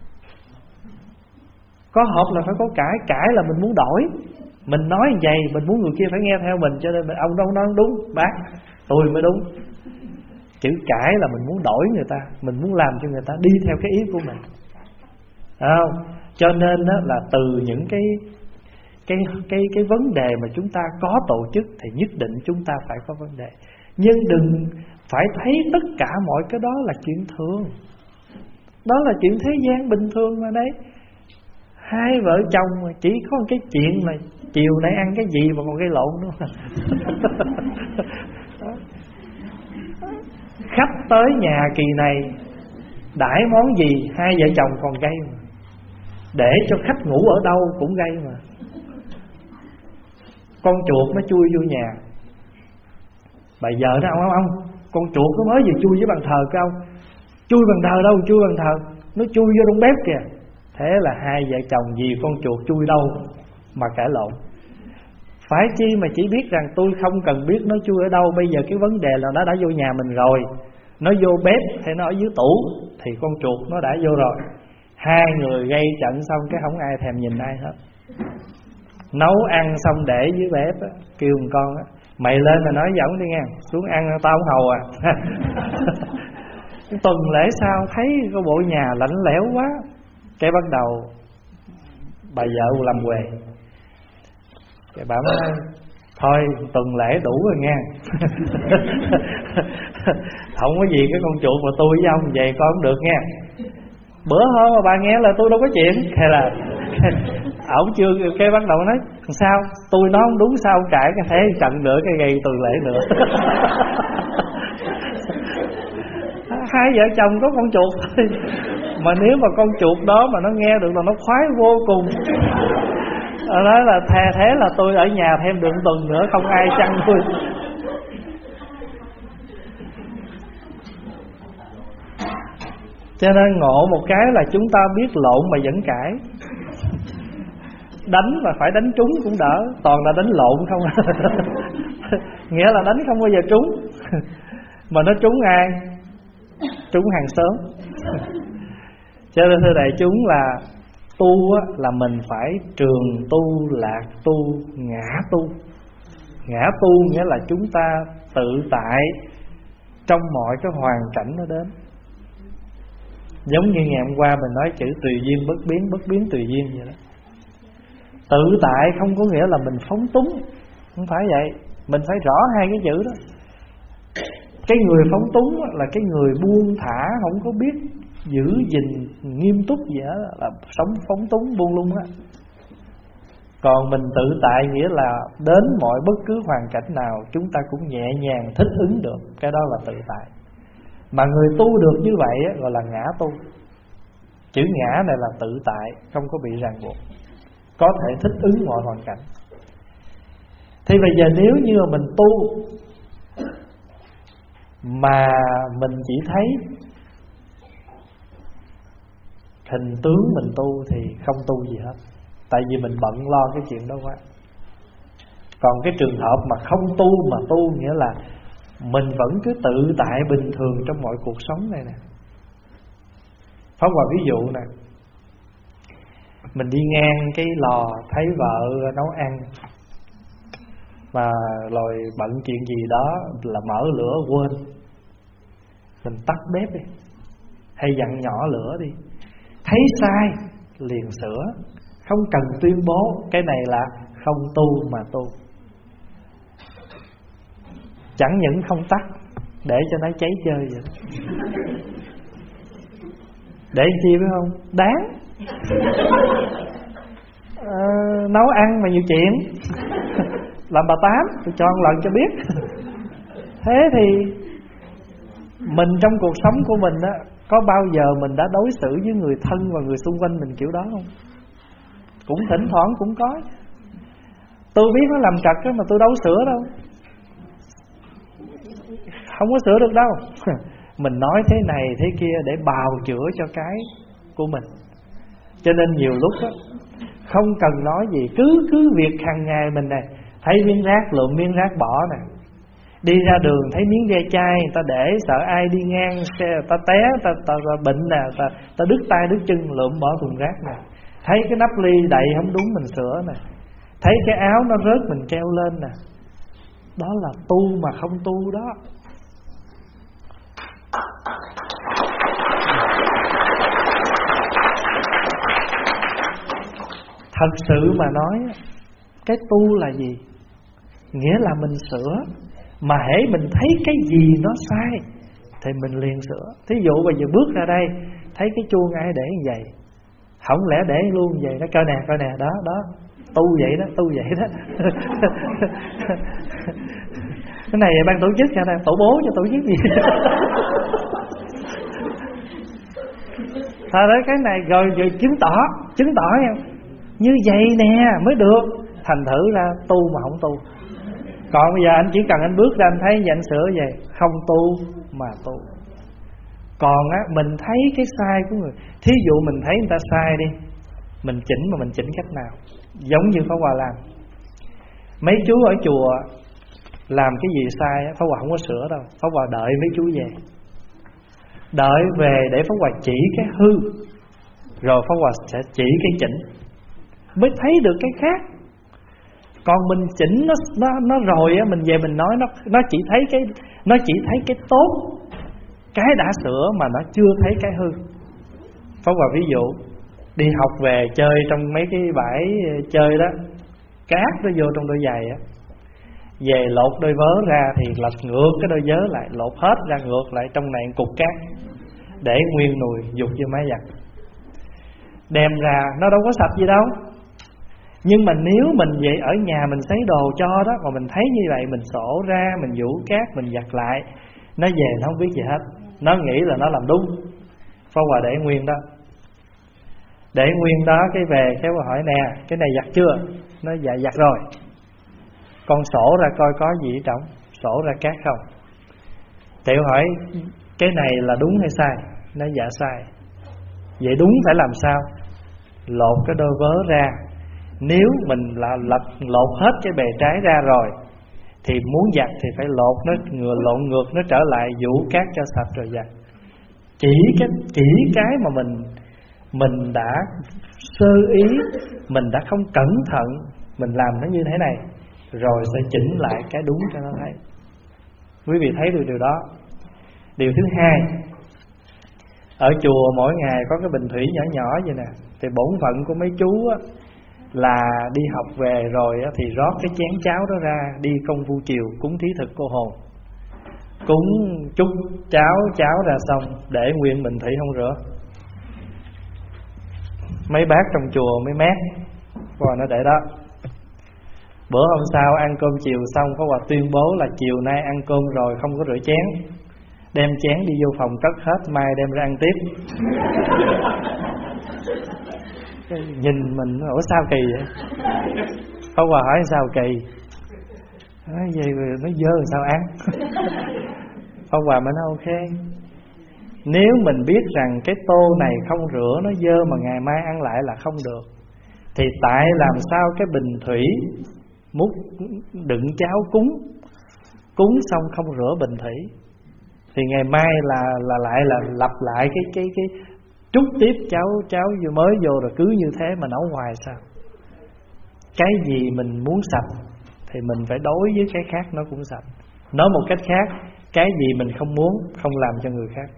Có họp là phải có cãi. Cãi là mình muốn đổi. Mình nói như vậy mình muốn người kia phải nghe theo mình. Cho nên ông đó nói đúng, bác tôi mới đúng. Chữ cãi là mình muốn đổi người ta, mình muốn làm cho người ta đi theo cái ý của mình. Cho nên đó là từ những cái vấn đề mà chúng ta có tổ chức thì nhất định chúng ta phải có vấn đề. Nhưng đừng phải thấy tất cả mọi cái đó là chuyện thường. Đó là chuyện thế gian bình thường mà đấy. Hai vợ chồng mà chỉ có cái chuyện là chiều nay ăn cái gì mà còn gây lộn nữa. Khách tới nhà kỳ này đãi món gì hai vợ chồng còn gây mà. Để cho khách ngủ ở đâu cũng gây mà. Con chuột nó chui vô nhà, bà vợ nó ông con chuột nó mới vừa chui với bàn thờ cái ông. Chui bàn thờ đâu, chui bàn thờ, nó chui vô trong bếp kìa. Thế là hai vợ chồng vì con chuột chui đâu mà cãi lộn. Phải chi mà chỉ biết rằng tôi không cần biết nó chui ở đâu. Bây giờ cái vấn đề là nó đã vô nhà mình rồi. Nó vô bếp hay nó ở dưới tủ thì con chuột nó đã vô rồi. Hai người gây trận xong cái không ai thèm nhìn ai hết. Nấu ăn xong để dưới bếp á, kêu con á, Mày lên mà nói giọng đi nghe, xuống ăn tao không hầu à. Tuần lễ sau thấy có bộ nhà lạnh lẽo quá, cái bắt đầu bà vợ làm quề. Cái bà mới nói thôi tuần lễ đủ rồi nha. Không có gì cái con chuột mà tôi với ông vậy con không được nha. Bữa hôm mà bà nghe là tôi đâu có chuyện. Hay là ổng chưa, cái bắt đầu nói sao tôi nói không đúng sao cãi cái thế trận nữa cái gây tuần lễ nữa. Hai vợ chồng có con chuột thôi, mà nếu mà con chuột đó mà nó nghe được là nó khoái vô cùng. Nói là thế là tôi ở nhà thêm được tuần nữa không ai chăn tôi. Cho nên ngộ một cái là chúng ta biết lộn mà vẫn cãi. Đánh mà phải đánh trúng cũng đỡ, toàn là đánh lộn không. Nghĩa là đánh không bao giờ trúng. Mà nó trúng ai? Trúng hàng xóm. Cho nên thưa đại chúng là tu á, là mình phải trường tu, lạc tu, ngã tu. Ngã tu nghĩa là chúng ta tự tại trong mọi cái hoàn cảnh nó đến. Giống như ngày hôm qua mình nói chữ tùy duyên bất biến tùy duyên vậy đó. Tự tại không có nghĩa là mình phóng túng, không phải vậy. Mình phải rõ hai cái chữ đó. Cái người phóng túng là cái người buông thả, không có biết giữ gìn nghiêm túc gì hết, là sống phóng túng buông lung á. Còn mình tự tại nghĩa là đến mọi bất cứ hoàn cảnh nào chúng ta cũng nhẹ nhàng thích ứng được. Cái đó là tự tại. Mà người tu được như vậy á, gọi là ngã tu. Chữ ngã này là tự tại, không có bị ràng buộc, có thể thích ứng mọi hoàn cảnh. Thì bây giờ nếu như mình tu mà mình chỉ thấy hình tướng mình tu thì không tu gì hết. Tại vì mình bận lo cái chuyện đó quá. Còn cái trường hợp mà không tu mà tu nghĩa là mình vẫn cứ tự tại bình thường trong mọi cuộc sống này nè. Pháp Hòa ví dụ nè, mình đi ngang cái lò thấy vợ nấu ăn mà rồi bận chuyện gì đó là mở lửa quên, mình tắt bếp đi, hay dặn nhỏ lửa đi. Thấy sai liền sửa, không cần tuyên bố. Cái này là không tu mà tu. Chẳng những không tắt, để cho nó cháy chơi vậy. Để chi biết không? Đáng. Nấu ăn mà nhiều chuyện. Làm bà Tám, tôi cho một lần cho biết. Thế thì mình trong cuộc sống của mình á, có bao giờ mình đã đối xử với người thân và người xung quanh mình kiểu đó không? Cũng thỉnh thoảng cũng có. Tôi biết nó làm trật mà tôi đâu sửa đâu. Không có sửa được đâu. Mình nói thế này thế kia để bào chữa cho cái của mình. Cho nên nhiều lúc đó, không cần nói gì, cứ việc hàng ngày mình này, thấy miếng rác lượm miếng rác bỏ nè, đi ra đường thấy miếng ve chai người ta để sợ ai đi ngang xe ta té, ta bệnh nè, ta đứt tay đứt chân lượm bỏ thùng rác nè, thấy cái nắp ly đầy không đúng mình sửa nè, thấy cái áo nó rớt mình treo lên nè. Đó là tu mà không tu đó. Thật sự mà nói, cái tu là gì? Nghĩa là mình sửa. Mà hễ mình thấy cái gì nó sai thì mình liền sửa. Thí dụ bây giờ bước ra đây, thấy cái chuông ai để như vậy, không lẽ để luôn vậy đó, coi nè, đó, tu vậy đó, tu vậy đó. Cái này ban tổ chức nha, tổ bố cho tổ chức gì. Thôi đấy, cái này rồi chứng tỏ nha, như vậy nè mới được. Thành thử ra tu mà không tu. Còn bây giờ anh chỉ cần anh bước ra anh thấy vậy anh sửa vậy, không tu mà tu. Còn á, mình thấy cái sai của người, thí dụ mình thấy người ta sai đi, mình chỉnh, mà mình chỉnh cách nào? Giống như Pháp Hòa làm. Mấy chú ở chùa làm cái gì sai, Pháp Hòa không có sửa đâu. Pháp Hòa đợi mấy chú về, đợi về để Pháp Hòa chỉ cái hư, rồi Pháp Hòa sẽ chỉ cái chỉnh, mới thấy được cái khác. Còn mình chỉnh nó rồi á, mình về mình nói nó chỉ thấy cái tốt, cái đã sửa mà nó chưa thấy cái hư. Pháp Hòa ví dụ đi học về chơi trong mấy cái bãi chơi đó, cát nó vô trong đôi giày á, về lột đôi vớ ra thì lật ngược cái đôi vớ lại, lột hết ra ngược lại, trong này cục cát, để nguyên nùi dục vô máy giặt, đem ra nó đâu có sạch gì đâu. Nhưng mà nếu mình vậy ở nhà mình sấy đồ cho đó, mà mình thấy như vậy mình sổ ra, mình vũ cát, mình giặt lại, nó về nó không biết gì hết, nó nghĩ là nó làm đúng. Pháp Hòa để nguyên đó, để nguyên đó, cái về cái hỏi nè, cái này giặt chưa? Nó dạ giặt rồi. Con sổ ra coi có gì ở trong, sổ ra cát không. Tiểu hỏi cái này là đúng hay sai? Nó dạ sai. Vậy đúng phải làm sao? Lột cái đôi vớ ra. Nếu mình là lột hết cái bề trái ra rồi thì muốn giặt thì phải lột nó lộn ngược nó trở lại, vũ cát cho sạch rồi giặt. Chỉ cái mà mình đã sơ ý, mình đã không cẩn thận, mình làm nó như thế này, rồi sẽ chỉnh lại cái đúng cho nó thấy. Quý vị thấy được điều đó. Điều thứ hai, ở chùa mỗi ngày có cái bình thủy nhỏ nhỏ vậy nè, thì bổn phận của mấy chú á, là đi học về rồi á, thì rót cái chén cháo đó ra, đi công phu chiều cúng thí thực cô hồn, cúng chút cháo ra xong để nguyên bình thủy không rửa. Mấy bác trong chùa mới mát, rồi nó để đó. Bữa hôm sau ăn cơm chiều xong, có Hòa tuyên bố là chiều nay ăn cơm rồi không có rửa chén, đem chén đi vô phòng cất hết, mai đem ra ăn tiếp. Nhìn mình ủa sao kỳ vậy? Pháp Hòa hỏi sao kỳ? Nói vậy nó dơ sao ăn? Pháp Hòa mới nói ok, nếu mình biết rằng cái tô này không rửa nó dơ mà ngày mai ăn lại là không được, thì tại làm sao cái bình thủy múc đựng cháo cúng xong không rửa bình thủy, thì ngày mai là lại là lặp lại cái trút tiếp cháo vừa mới vô rồi cứ như thế mà nấu hoài sao? Cái gì mình muốn sạch thì mình phải đối với cái khác nó cũng sạch. Nói một cách khác, cái gì mình không muốn không làm cho người khác.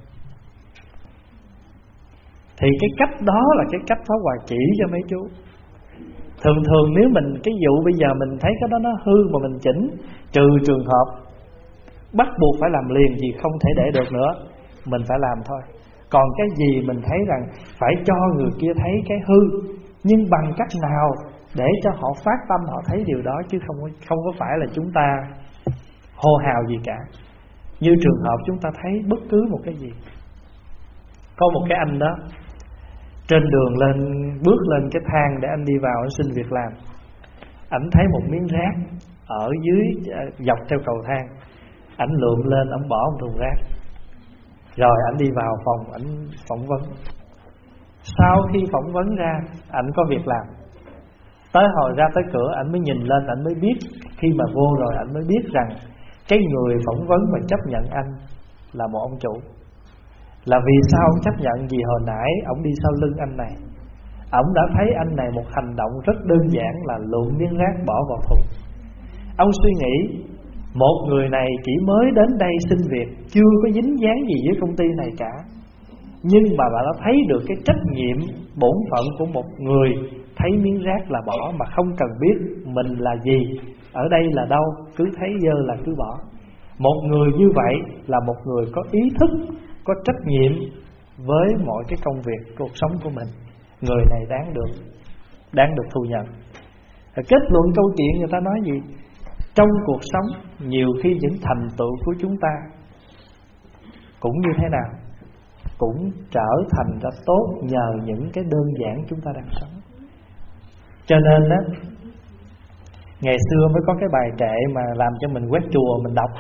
Thì cái cách đó là cái cách Pháp Hòa chỉ cho mấy chú. Thường nếu mình cái vụ bây giờ mình thấy cái đó nó hư mà mình chỉnh, trừ trường hợp bắt buộc phải làm liền vì không thể để được nữa, mình phải làm thôi. Còn cái gì mình thấy rằng phải cho người kia thấy cái hư, nhưng bằng cách nào để cho họ phát tâm họ thấy điều đó, chứ không có phải là chúng ta hô hào gì cả. Như trường hợp chúng ta thấy bất cứ một cái gì. Có một cái anh đó, trên đường bước lên cái thang để anh đi vào anh xin việc làm, ảnh thấy một miếng rác ở dưới dọc theo cầu thang, ảnh lượm lên, ảnh bỏ một thùng rác, rồi ảnh đi vào phòng, ảnh phỏng vấn. Sau khi phỏng vấn ra, ảnh có việc làm. Tới hồi ra tới cửa, ảnh mới nhìn lên, ảnh mới biết, khi mà vô rồi ảnh mới biết rằng cái người phỏng vấn mà chấp nhận anh là một ông chủ. Là vì sao ông chấp nhận? Vì hồi nãy ông đi sau lưng anh này, ông đã thấy anh này một hành động rất đơn giản là lượm miếng rác bỏ vào thùng. Ông suy nghĩ, một người này chỉ mới đến đây xin việc, chưa có dính dáng gì với công ty này cả, nhưng mà bà đã thấy được cái trách nhiệm bổn phận của một người thấy miếng rác là bỏ, mà không cần biết mình là gì, ở đây là đâu, cứ thấy dơ là cứ bỏ. Một người như vậy là một người có ý thức, có trách nhiệm với mọi cái công việc cuộc sống của mình. Người này đáng được thu nhận. Kết luận câu chuyện người ta nói gì? Trong cuộc sống nhiều khi những thành tựu của chúng ta cũng như thế nào, cũng trở thành ra tốt nhờ những cái đơn giản chúng ta đang sống. Cho nên đó, ngày xưa mới có cái bài kệ mà làm cho mình quét chùa mình đọc: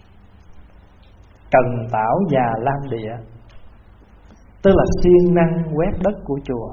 Cần tảo già lam địa, tức là siêng năng quét đất của chùa.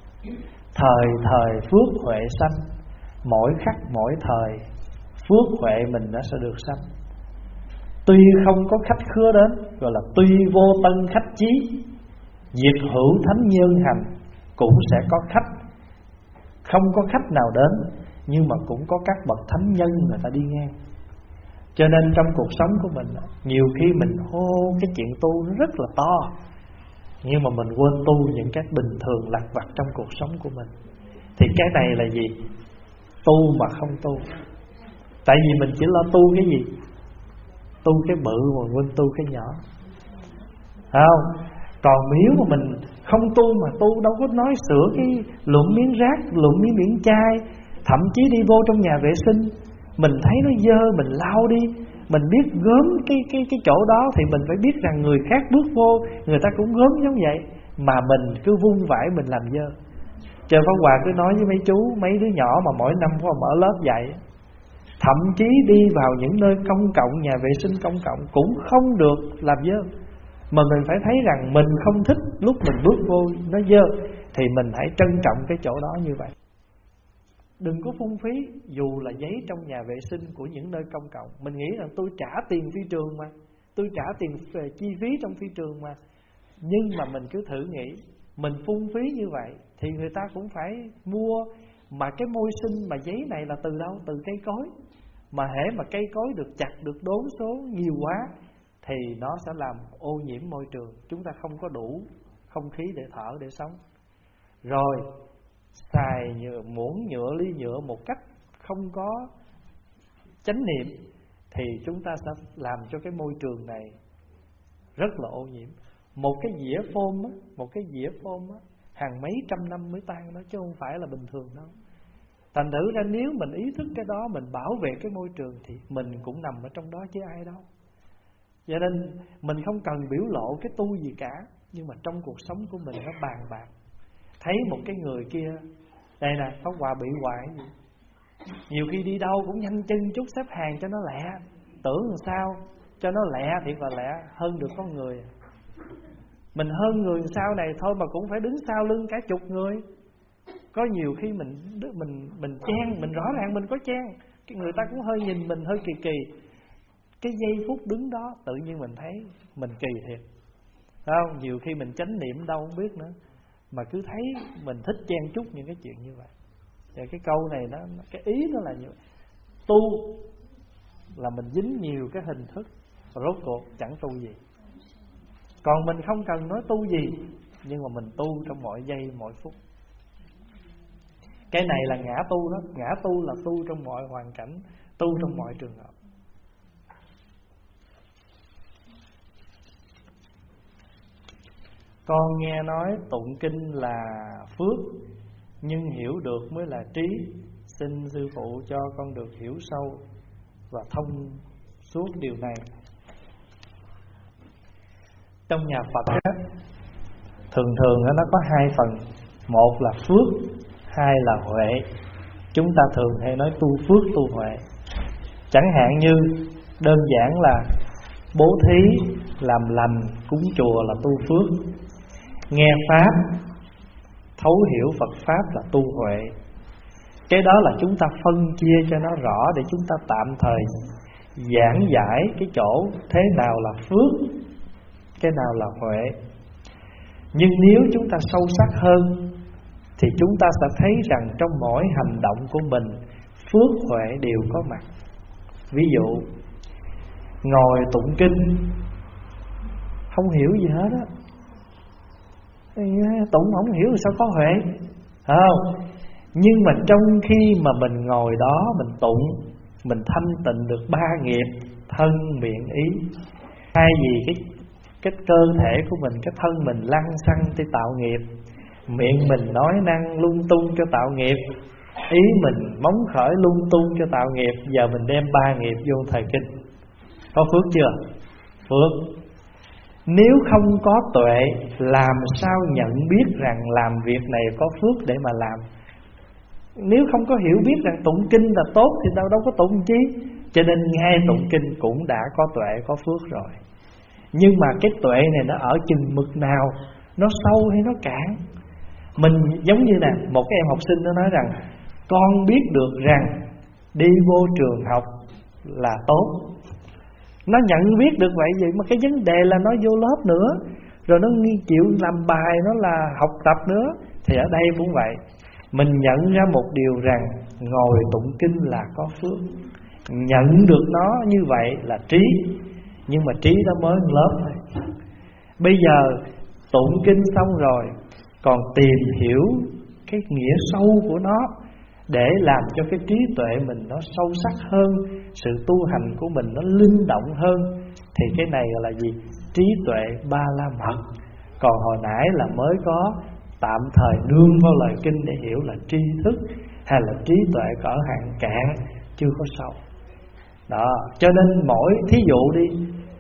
Thời phước huệ sanh, mỗi khắc mỗi thời phước huệ mình đã sẽ được sanh. Tuy không có khách khứa đến, gọi là tuy vô tân khách chí, diệt hữu thánh nhân hành, cũng sẽ có khách. Không có khách nào đến, nhưng mà cũng có các bậc thánh nhân người ta đi ngang. Cho nên trong cuộc sống của mình, nhiều khi mình hô cái chuyện tu nó rất là to, nhưng mà mình quên tu những cái bình thường lặt vặt trong cuộc sống của mình. Thì cái này là gì? Tu mà không tu. Tại vì mình chỉ lo tu cái gì? Tu cái bự mà quên tu cái nhỏ, không? Còn nếu mà mình không tu mà tu, đâu có nói sửa cái lụm miếng rác, lụm miếng chai, thậm chí đi vô trong nhà vệ sinh, mình thấy nó dơ mình lau đi. Mình biết gớm cái chỗ đó thì mình phải biết rằng người khác bước vô người ta cũng gớm giống vậy, mà mình cứ vung vãi mình làm dơ. Trời Pháp Hòa cứ nói với mấy chú, mấy đứa nhỏ mà mỗi năm có mở lớp dạy, thậm chí đi vào những nơi công cộng, nhà vệ sinh công cộng cũng không được làm dơ. Mà mình phải thấy rằng mình không thích lúc mình bước vô nó dơ, thì mình hãy trân trọng cái chỗ đó như vậy. Đừng có phung phí, dù là giấy trong nhà vệ sinh của những nơi công cộng. Mình nghĩ rằng tôi trả tiền phi trường mà, tôi trả tiền về chi phí trong phi trường mà. Nhưng mà mình cứ thử nghĩ, mình phung phí như vậy thì người ta cũng phải mua. Mà cái môi sinh mà giấy này là từ đâu? Từ cây cối. Mà hễ mà cây cối được chặt, được đốn số nhiều quá thì nó sẽ làm ô nhiễm môi trường. Chúng ta không có đủ không khí để thở, để sống. Rồi xài muỗng nhựa, ly nhựa một cách không có chánh niệm thì chúng ta sẽ làm cho cái môi trường này rất là ô nhiễm. Một cái dĩa phôm á, hàng mấy trăm năm mới tan đó, chứ không phải là bình thường đâu. Thành thử ra nếu mình ý thức cái đó, mình bảo vệ cái môi trường thì mình cũng nằm ở trong đó chứ ai đâu. Cho nên mình không cần biểu lộ cái tu gì cả, nhưng mà trong cuộc sống của mình nó bàn bạc. Thấy một cái người kia, đây nè, Pháp Hòa bị hoài gì, nhiều khi đi đâu cũng nhanh chân chút, xếp hàng cho nó lẹ. Tưởng làm sao cho nó lẹ, thiệt là lẹ, hơn được con người. Mình hơn người sao này thôi mà cũng phải đứng sau lưng cả chục người. Có nhiều khi mình chen, mình rõ ràng mình có chen, cái người ta cũng hơi nhìn mình hơi kỳ kỳ. Cái giây phút đứng đó tự nhiên mình thấy mình kỳ thiệt, phải không? Nhiều khi mình chánh niệm đâu không biết nữa, mà cứ thấy mình thích chen chúc những cái chuyện như vậy. Và cái câu này nó, cái ý nó là như vậy. Tu là mình dính nhiều cái hình thức, rốt cuộc chẳng tu gì. Còn mình không cần nói tu gì, nhưng mà mình tu trong mọi giây mọi phút. Cái này là ngã tu đó. Ngã tu là tu trong mọi hoàn cảnh, tu trong mọi trường hợp. Con nghe nói tụng kinh là phước, nhưng hiểu được mới là trí. Xin sư phụ cho con được hiểu sâu và thông suốt điều này. Trong nhà Phật thường nó có hai phần. Một là phước, hai là huệ. Chúng ta thường hay nói tu phước, tu huệ. Chẳng hạn như đơn giản là bố thí, làm lành, cúng chùa là tu phước. Nghe Pháp, thấu hiểu Phật Pháp là tu huệ. Cái đó là chúng ta phân chia cho nó rõ để chúng ta tạm thời giảng giải cái chỗ thế nào là phước, cái nào là huệ. Nhưng nếu chúng ta sâu sắc hơn thì chúng ta sẽ thấy rằng trong mỗi hành động của mình, phước huệ đều có mặt. Ví dụ ngồi tụng kinh không hiểu gì hết á, tụng không hiểu sao có huệ, không? Nhưng mà trong khi mà mình ngồi đó mình tụng, mình thanh tịnh được ba nghiệp thân, miệng, ý. Hay gì cái cơ thể của mình, cái thân mình lăng xăng để tạo nghiệp, miệng mình nói năng lung tung cho tạo nghiệp, ý mình móng khởi lung tung cho tạo nghiệp. Giờ mình đem ba nghiệp vô thời kinh, có phước chưa? Phước. Nếu không có tuệ, làm sao nhận biết rằng làm việc này có phước để mà làm? Nếu không có hiểu biết rằng tụng kinh là tốt thì đâu có tụng chi. Cho nên ngay tụng kinh cũng đã có tuệ, có phước rồi. Nhưng mà cái tuệ này nó ở chừng mực nào? Nó sâu hay nó cạn? Mình giống như nè, một cái em học sinh nó nói rằng con biết được rằng đi vô trường học là tốt. Nó nhận biết được vậy mà cái vấn đề là nó vô lớp nữa, rồi nó chịu làm bài, nó là học tập nữa. Thì ở đây cũng vậy. Mình nhận ra một điều rằng ngồi tụng kinh là có phước. Nhận được nó như vậy là trí, nhưng mà trí đó mới một lớp thôi. Bây giờ tụng kinh xong rồi còn tìm hiểu cái nghĩa sâu của nó, để làm cho cái trí tuệ mình nó sâu sắc hơn, sự tu hành của mình nó linh động hơn. Thì cái này là gì? Trí tuệ ba la mật. Còn hồi nãy là mới có tạm thời nương vào lời kinh để hiểu là tri thức, hay là trí tuệ cỡ hạn cạn, chưa có sâu. Đó, cho nên mỗi thí dụ đi,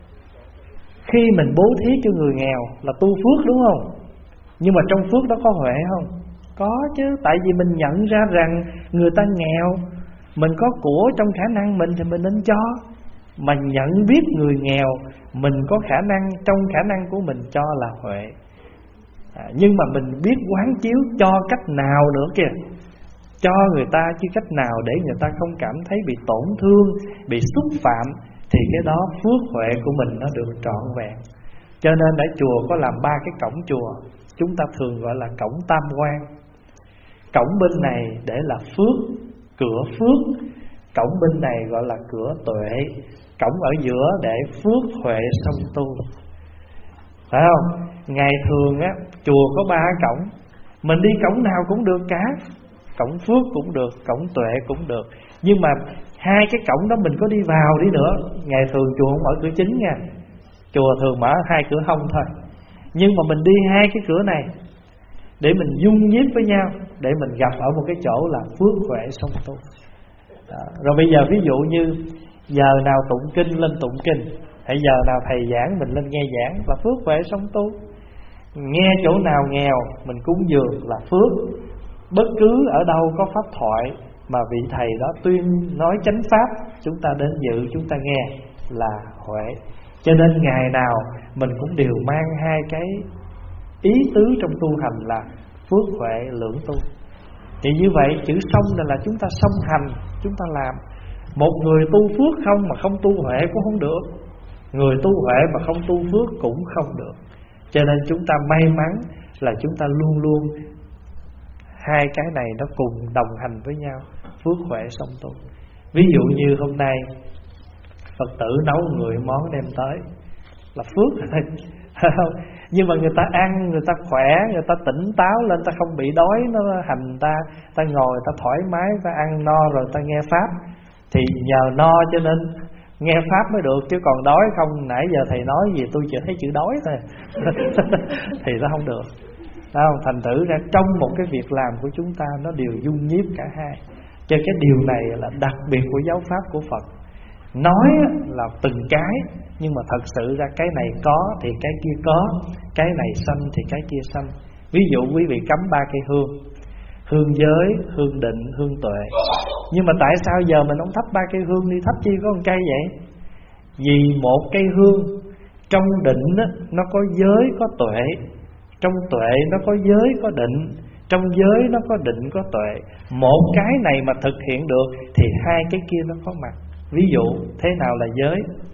khi mình bố thí cho người nghèo là tu phước đúng không? Nhưng mà trong phước đó có huệ không? Có chứ, tại vì mình nhận ra rằng người ta nghèo, mình có của trong khả năng mình thì mình nên cho. Mà nhận biết người nghèo, mình có khả năng, trong khả năng của mình cho là huệ. Nhưng mà mình biết quán chiếu cho cách nào nữa kìa. Cho người ta chứ cách nào để người ta không cảm thấy bị tổn thương, bị xúc phạm, thì cái đó phước huệ của mình nó được trọn vẹn. Cho nên ở chùa có làm 3 cái cổng chùa, chúng ta thường gọi là cổng tam quan. Cổng bên này để là phước, cửa phước. Cổng bên này gọi là cửa tuệ. Cổng ở giữa để phước huệ song tu. Phải không? Ngày thường á, chùa có 3 cổng, mình đi cổng nào cũng được cả. Cổng phước cũng được, cổng tuệ cũng được. Nhưng mà 2 cái cổng đó mình có đi vào đi nữa, ngày thường chùa không mở cửa chính nha. Chùa thường mở 2 cửa hông thôi. Nhưng mà mình đi 2 cái cửa này để mình dung nhiếp với nhau, để mình gặp ở một cái chỗ là phước huệ song tu. Rồi bây giờ ví dụ như giờ nào tụng kinh lên tụng kinh, hay giờ nào thầy giảng mình lên nghe giảng là phước huệ song tu. Nghe chỗ nào nghèo mình cúng dường là phước. Bất cứ ở đâu có pháp thoại mà vị thầy đó tuyên nói chánh pháp, chúng ta đến dự, chúng ta nghe là huệ. Cho nên ngày nào mình cũng đều mang 2 cái ý tứ trong tu hành là phước huệ lưỡng tu. Thì như vậy chữ song này là chúng ta song hành, chúng ta làm. Một người tu phước không mà không tu huệ cũng không được, người tu huệ mà không tu phước cũng không được. Cho nên chúng ta may mắn là chúng ta luôn luôn 2 cái này nó cùng đồng hành với nhau, phước huệ song tu. Ví dụ như hôm nay Phật tử nấu người món đem tới là phước thôi. Nhưng mà người ta ăn, người ta khỏe, người ta tỉnh táo lên, ta không bị đói nó hành ta, ta ngồi ta thoải mái, ta ăn no rồi ta nghe pháp. Thì nhờ no cho nên nghe pháp mới được, chứ còn đói không, nãy giờ thầy nói gì tôi chỉ thấy chữ đói thôi. Thì nó không được. Không? Thành thử ra trong một cái việc làm của chúng ta nó đều dung nhiếp cả 2. Cho cái điều này là đặc biệt của giáo pháp của Phật. Nói là từng cái, nhưng mà thật sự ra cái này có thì cái kia có, cái này sanh thì cái kia sanh. Ví dụ quý vị cắm 3 cây hương, hương giới, hương định, hương tuệ. Nhưng mà tại sao giờ mình không thắp 3 cây hương đi, thắp chi có một cây vậy? Vì một cây hương trong định nó có giới có tuệ, trong tuệ nó có giới có định, trong giới nó có định có tuệ. Một cái này mà thực hiện được thì 2 cái kia nó có mặt. Ví dụ thế nào là giới?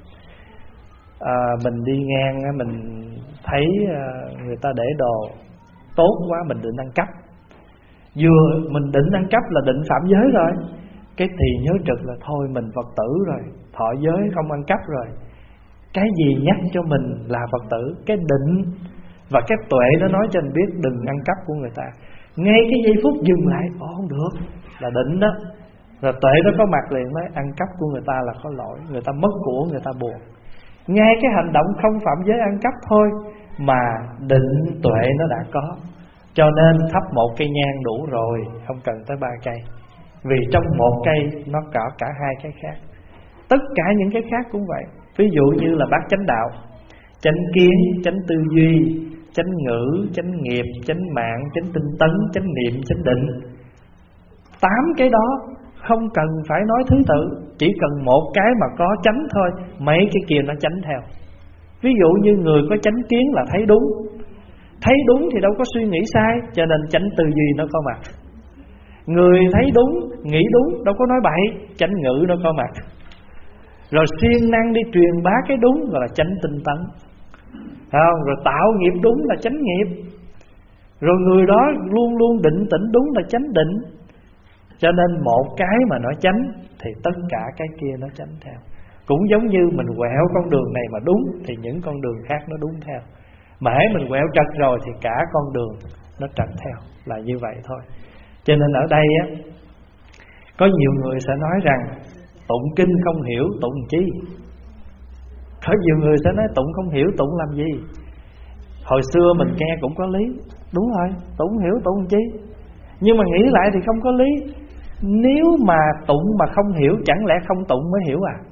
Mình đi ngang mình thấy người ta để đồ tốt quá, mình định ăn cắp. Vừa mình định ăn cắp là định phạm giới rồi. Cái thì nhớ trực là thôi mình Phật tử rồi, thọ giới không ăn cắp rồi. Cái gì nhắc cho mình là Phật tử? Cái định và cái tuệ nó nói cho mình biết đừng ăn cắp của người ta. Ngay cái giây phút dừng lại, không được, là định đó. Rồi tuệ nó có mặt liền nói ăn cắp của người ta là có lỗi, người ta mất của, người ta buồn. Ngay cái hành động không phạm giới ăn cắp thôi mà định tuệ nó đã có. Cho nên thắp một cây nhang đủ rồi, không cần tới 3 cây. Vì trong một cây nó có cả 2 cái khác. Tất cả những cái khác cũng vậy. Ví dụ như là bát chánh đạo, chánh kiến, chánh tư duy, chánh ngữ, chánh nghiệp, chánh mạng, chánh tinh tấn, chánh niệm, chánh định. 8 cái đó không cần phải nói thứ tự, chỉ cần một cái mà có chánh thôi, mấy cái kia nó chánh theo. Ví dụ như người có chánh kiến là thấy đúng. Thấy đúng thì đâu có suy nghĩ sai, cho nên chánh tư duy nó có mặt. Người thấy đúng, nghĩ đúng, đâu có nói bậy, chánh ngữ nó có mặt. Rồi siêng năng đi truyền bá cái đúng gọi là chánh tinh tấn. Không? Rồi tạo nghiệp đúng là chánh nghiệp. Rồi người đó luôn luôn định tĩnh, đúng là chánh định. Cho nên một cái mà nó chánh thì tất cả cái kia nó chánh theo. Cũng giống như mình quẹo con đường này mà đúng thì những con đường khác nó đúng theo. Mà hễ mình quẹo trật rồi thì cả con đường nó trật theo, là như vậy thôi. Cho nên ở đây á, có nhiều người sẽ nói rằng tụng kinh không hiểu tụng chi. Có nhiều người sẽ nói tụng không hiểu tụng làm gì. Hồi xưa mình nghe cũng có lý. Đúng rồi, tụng không hiểu tụng chi. Nhưng mà nghĩ lại thì không có lý. Nếu mà tụng mà không hiểu, chẳng lẽ không tụng mới hiểu à?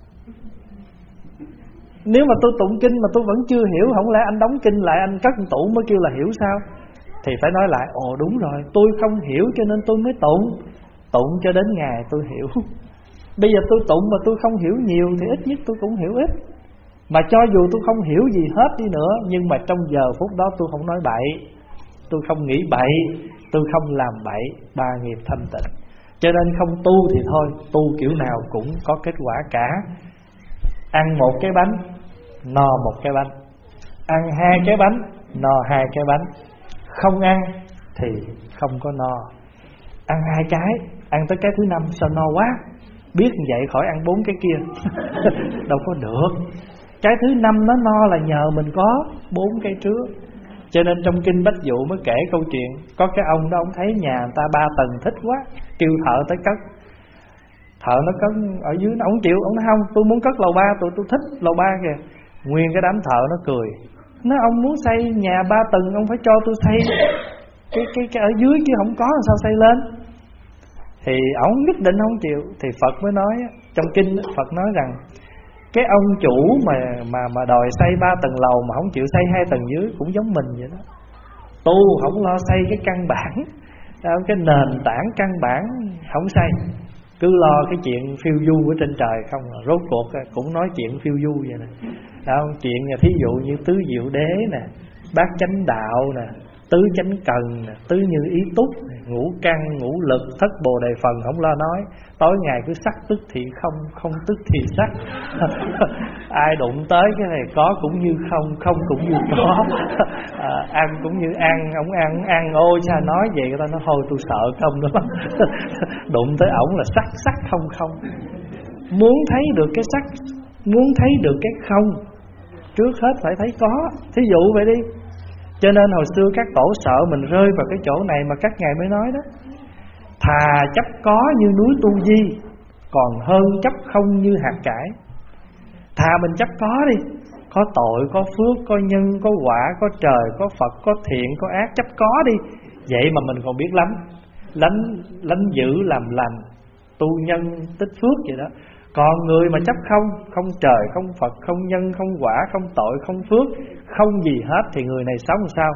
Nếu mà tôi tụng kinh mà tôi vẫn chưa hiểu, không lẽ anh đóng kinh lại anh cất tủ mới kêu là hiểu sao? Thì phải nói lại, ồ đúng rồi, tôi không hiểu cho nên tôi mới tụng. Tụng cho đến ngày tôi hiểu. Bây giờ tôi tụng mà tôi không hiểu nhiều thì ít nhất tôi cũng hiểu ít. Mà cho dù tôi không hiểu gì hết đi nữa, nhưng mà trong giờ phút đó tôi không nói bậy, tôi không nghĩ bậy, tôi không làm bậy, ba nghiệp thanh tịnh. Cho nên không tu thì thôi, tu kiểu nào cũng có kết quả cả. Ăn một cái bánh, no một cái bánh. Ăn hai cái bánh, no hai cái bánh. Không ăn thì không có no. Ăn hai cái, ăn tới cái thứ năm sao no quá, biết vậy khỏi ăn bốn cái kia. Đâu có được. Cái thứ năm nó no là nhờ mình có bốn cái trước. Cho nên trong kinh Bách Dụ mới kể câu chuyện, có cái ông đó, ông thấy nhà người ta 3 tầng thích quá, kêu thợ tới cất. Thợ nó cất ở dưới, nó không chịu. Ông nói không, tôi muốn cất lầu 3, tôi thích lầu 3 kìa. Nguyên cái đám thợ nó cười, nói ông muốn xây nhà 3 tầng, ông phải cho tôi xây cái ở dưới chứ không có làm sao xây lên. Thì ông nhất định không chịu. Thì Phật mới nói, trong kinh Phật nói rằng cái ông chủ mà đòi xây 3 tầng lầu mà không chịu xây 2 tầng dưới cũng giống mình vậy đó. Tu không lo xây cái căn bản, cái nền tảng căn bản không xây, cứ lo cái chuyện phiêu du ở trên trời không. Rốt cuộc cũng nói chuyện phiêu du vậy nè. Chuyện thí dụ như tứ diệu đế nè, bát chánh đạo nè, tứ chánh cần nè, tứ như ý túc, ngũ căn, ngũ lực, thất bồ đề phần không lo nói. Tối ngày cứ sắc tức thì không, không tức thì sắc. Ai đụng tới cái này có cũng như không, không cũng như có. Ăn cũng như ăn, ổng ăn. Ôi sao nói vậy, người ta nói thôi tôi sợ không đó. Đụng tới ổng là sắc, sắc không không. Muốn thấy được cái sắc, muốn thấy được cái không, trước hết phải thấy có. Thí dụ vậy đi. Cho nên hồi xưa các tổ sợ mình rơi vào cái chỗ này mà các ngài mới nói đó, thà chấp có như núi Tu Di, còn hơn chấp không như hạt cải. Thà mình chấp có đi, có tội, có phước, có nhân, có quả, có trời, có Phật, có thiện, có ác, chấp có đi. Vậy mà mình còn biết lánh giữ làm lành, tu nhân tích phước vậy đó. Còn người mà chấp không, không trời, không Phật, không nhân, không quả, không tội, không phước, không gì hết, thì người này sống sao?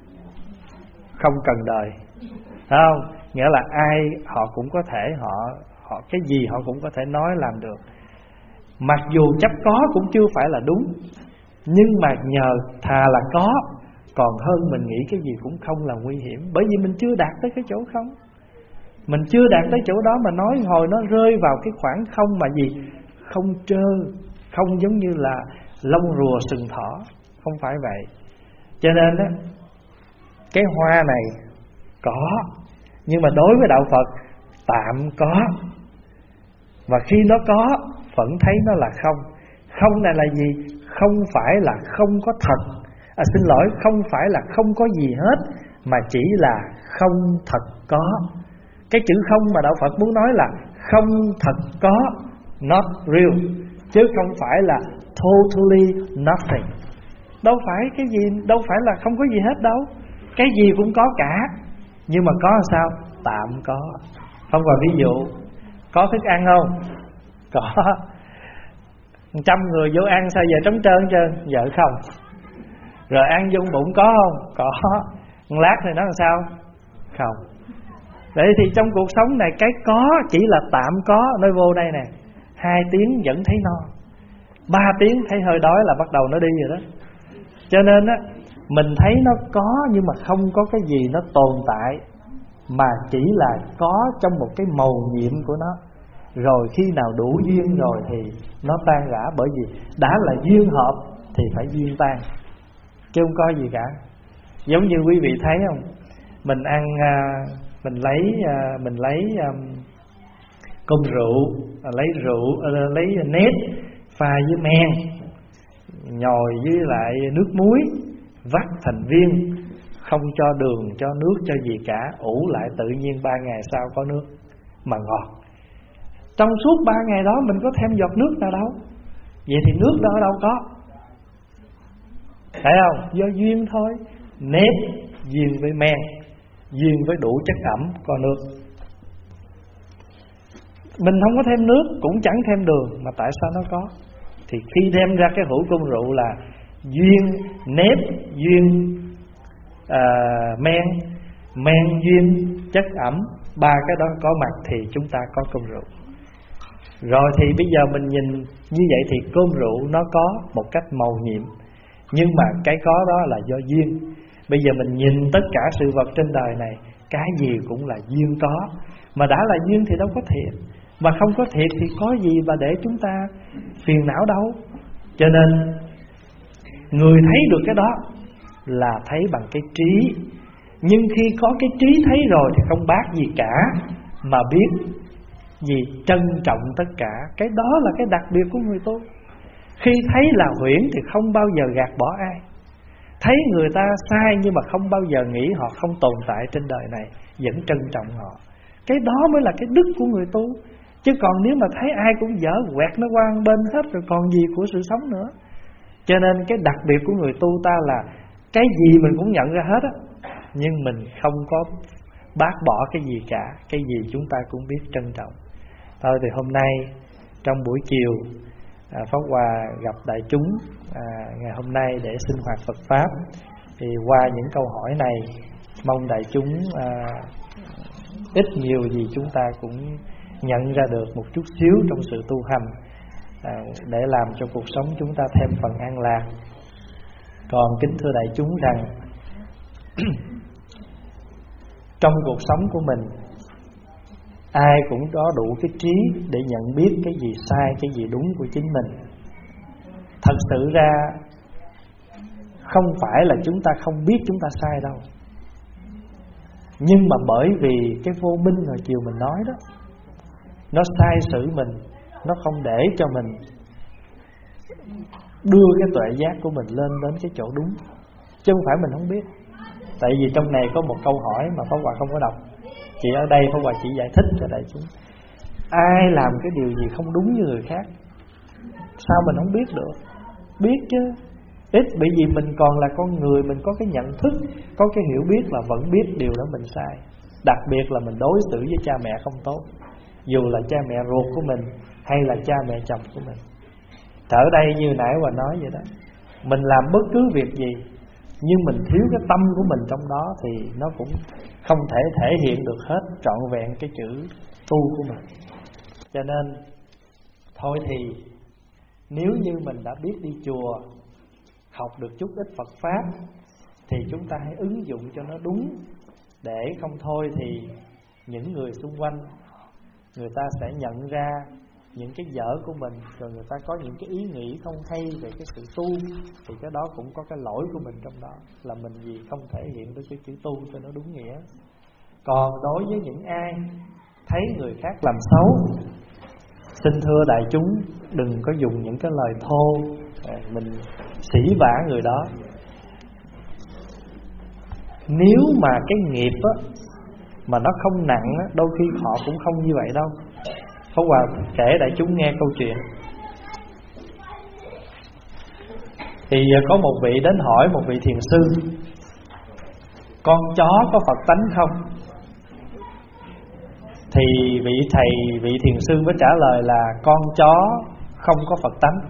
Không cần đời. Thấy không? Nghĩa là ai họ cũng có thể, họ cái gì họ cũng có thể nói làm được. Mặc dù chấp có cũng chưa phải là đúng, nhưng mà nhờ thà là có, còn hơn mình nghĩ cái gì cũng không là nguy hiểm. Bởi vì mình chưa đạt tới cái chỗ không, mình chưa đạt tới chỗ đó mà nói hồi nó rơi vào cái khoảng không mà gì? Không trơ, không giống như là lông rùa sừng thỏ. Không phải vậy. Cho nên á, cái hoa này có, nhưng mà đối với đạo Phật tạm có. Và khi nó có, vẫn thấy nó là không. Không này là gì? Không phải là không có thật. Xin lỗi, không phải là không có gì hết, mà chỉ là không thật có. Cái chữ không mà đạo Phật muốn nói là không thật có, not real, chứ không phải là totally nothing. Đâu phải cái gì, đâu phải là không có gì hết đâu. Cái gì cũng có cả. Nhưng mà có sao? Tạm có. Không còn ví dụ, có thức ăn không? Có. 100 người vô ăn sao giờ trống trơn trơn? Vợ không. Rồi ăn vô bụng có không? Có. Một lát thì nó làm sao? Không. Vậy thì trong cuộc sống này cái có chỉ là tạm có. Nói vô đây nè, 2 tiếng vẫn thấy no, 3 tiếng thấy hơi đói là bắt đầu nó đi rồi đó. Cho nên á, mình thấy nó có nhưng mà không có cái gì nó tồn tại, mà chỉ là có trong một cái mầu nhiệm của nó. Rồi khi nào đủ duyên rồi thì nó tan rã. Bởi vì đã là duyên hợp thì phải duyên tan, chứ không có gì cả. Giống như quý vị thấy không, mình ăn mình lấy cơm rượu, lấy nếp pha với men, nhồi với lại nước muối, vắt thành viên, không cho đường, cho nước, cho gì cả, ủ lại tự nhiên 3 ngày sau có nước mà ngọt. Trong suốt 3 ngày đó mình có thêm giọt nước nào đâu. Vậy thì nước đó đâu có, phải không? Do duyên thôi. Nếp duyên với men, duyên với đủ chất ẩm có nước. Mình không có thêm nước cũng chẳng thêm đường, mà tại sao nó có? Thì khi đem ra cái hũ cơm rượu là duyên nếp, duyên men duyên chất ẩm, 3 cái đó có mặt thì chúng ta có cơm rượu. Rồi thì bây giờ mình nhìn như vậy thì cơm rượu nó có một cách màu nhiệm, nhưng mà cái có đó là do duyên. Bây giờ mình nhìn tất cả sự vật trên đời này, cái gì cũng là duyên có. Mà đã là duyên thì đâu có thiệt, mà không có thiệt thì có gì mà để chúng ta phiền não đâu. Cho nên người thấy được cái đó là thấy bằng cái trí. Nhưng khi có cái trí thấy rồi thì không bác gì cả, mà biết gì? Trân trọng tất cả. Cái đó là cái đặc biệt của người tu. Khi thấy là huyễn thì không bao giờ gạt bỏ ai. Thấy người ta sai nhưng mà không bao giờ nghĩ họ không tồn tại trên đời này, vẫn trân trọng họ. Cái đó mới là cái đức của người tu. Chứ còn nếu mà thấy ai cũng dở quẹt nó qua bên hết rồi còn gì của sự sống nữa. Cho nên cái đặc biệt của người tu ta là cái gì mình cũng nhận ra hết á, nhưng mình không có bác bỏ cái gì cả. Cái gì chúng ta cũng biết trân trọng. Thôi thì hôm nay trong buổi chiều Pháp Hòa gặp đại chúng ngày hôm nay để sinh hoạt Phật Pháp, thì qua những câu hỏi này mong đại chúng ít nhiều gì chúng ta cũng nhận ra được một chút xíu trong sự tu hành, để làm cho cuộc sống chúng ta thêm phần an lạc. Còn kính thưa đại chúng rằng trong cuộc sống của mình, ai cũng có đủ cái trí để nhận biết cái gì sai, cái gì đúng của chính mình. Thật sự ra không phải là chúng ta không biết chúng ta sai đâu, nhưng mà bởi vì cái vô minh hồi chiều mình nói đó, nó sai xử mình, nó không để cho mình đưa cái tuệ giác của mình lên đến cái chỗ đúng. Chứ không phải mình không biết. Tại vì trong này có một câu hỏi mà Pháp Hòa không có đọc, chỉ ở đây Pháp Hòa chỉ giải thích cho đại chúng. Ai làm cái điều gì không đúng như người khác, sao mình không biết được? Biết chứ. Ít bởi vì mình còn là con người, mình có cái nhận thức, có cái hiểu biết là vẫn biết điều đó mình sai. Đặc biệt là mình đối xử với cha mẹ không tốt, dù là cha mẹ ruột của mình hay là cha mẹ chồng của mình. Ở đây như nãy Hòa nói vậy đó, mình làm bất cứ việc gì nhưng mình thiếu cái tâm của mình trong đó thì nó cũng không thể thể hiện được hết trọn vẹn cái chữ tu của mình. Cho nên thôi thì nếu như mình đã biết đi chùa, học được chút ít Phật Pháp, thì chúng ta hãy ứng dụng cho nó đúng. Để không thôi thì những người xung quanh, người ta sẽ nhận ra những cái dở của mình, rồi người ta có những cái ý nghĩ không hay về cái sự tu, thì cái đó cũng có cái lỗi của mình trong đó, là mình gì không thể hiện được cái chữ tu cho nó đúng nghĩa. Còn đối với những ai thấy người khác làm xấu, xin thưa đại chúng đừng có dùng những cái lời thô mình sỉ vả người đó. Nếu mà cái nghiệp á, mà nó không nặng á, đôi khi họ cũng không như vậy đâu. Pháp Hòa kể đại chúng nghe câu chuyện. Thì có một vị đến hỏi một vị thiền sư: con chó có Phật tánh không? Thì vị thiền sư mới trả lời là con chó không có Phật tánh.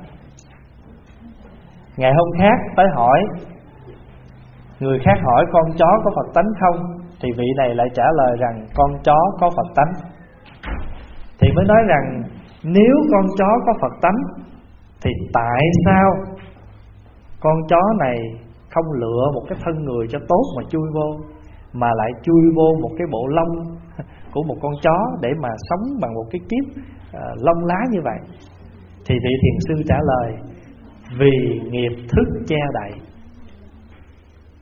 Ngày hôm khác tới hỏi, người khác hỏi con chó có Phật tánh không, thì vị này lại trả lời rằng con chó có Phật tánh. Thì mới nói rằng nếu con chó có Phật tánh thì tại sao con chó này không lựa một cái thân người cho tốt mà chui vô, mà lại chui vô một cái bộ lông của một con chó để mà sống bằng một cái kiếp lông lá như vậy? Thì vị thiền sư trả lời: vì nghiệp thức che đậy.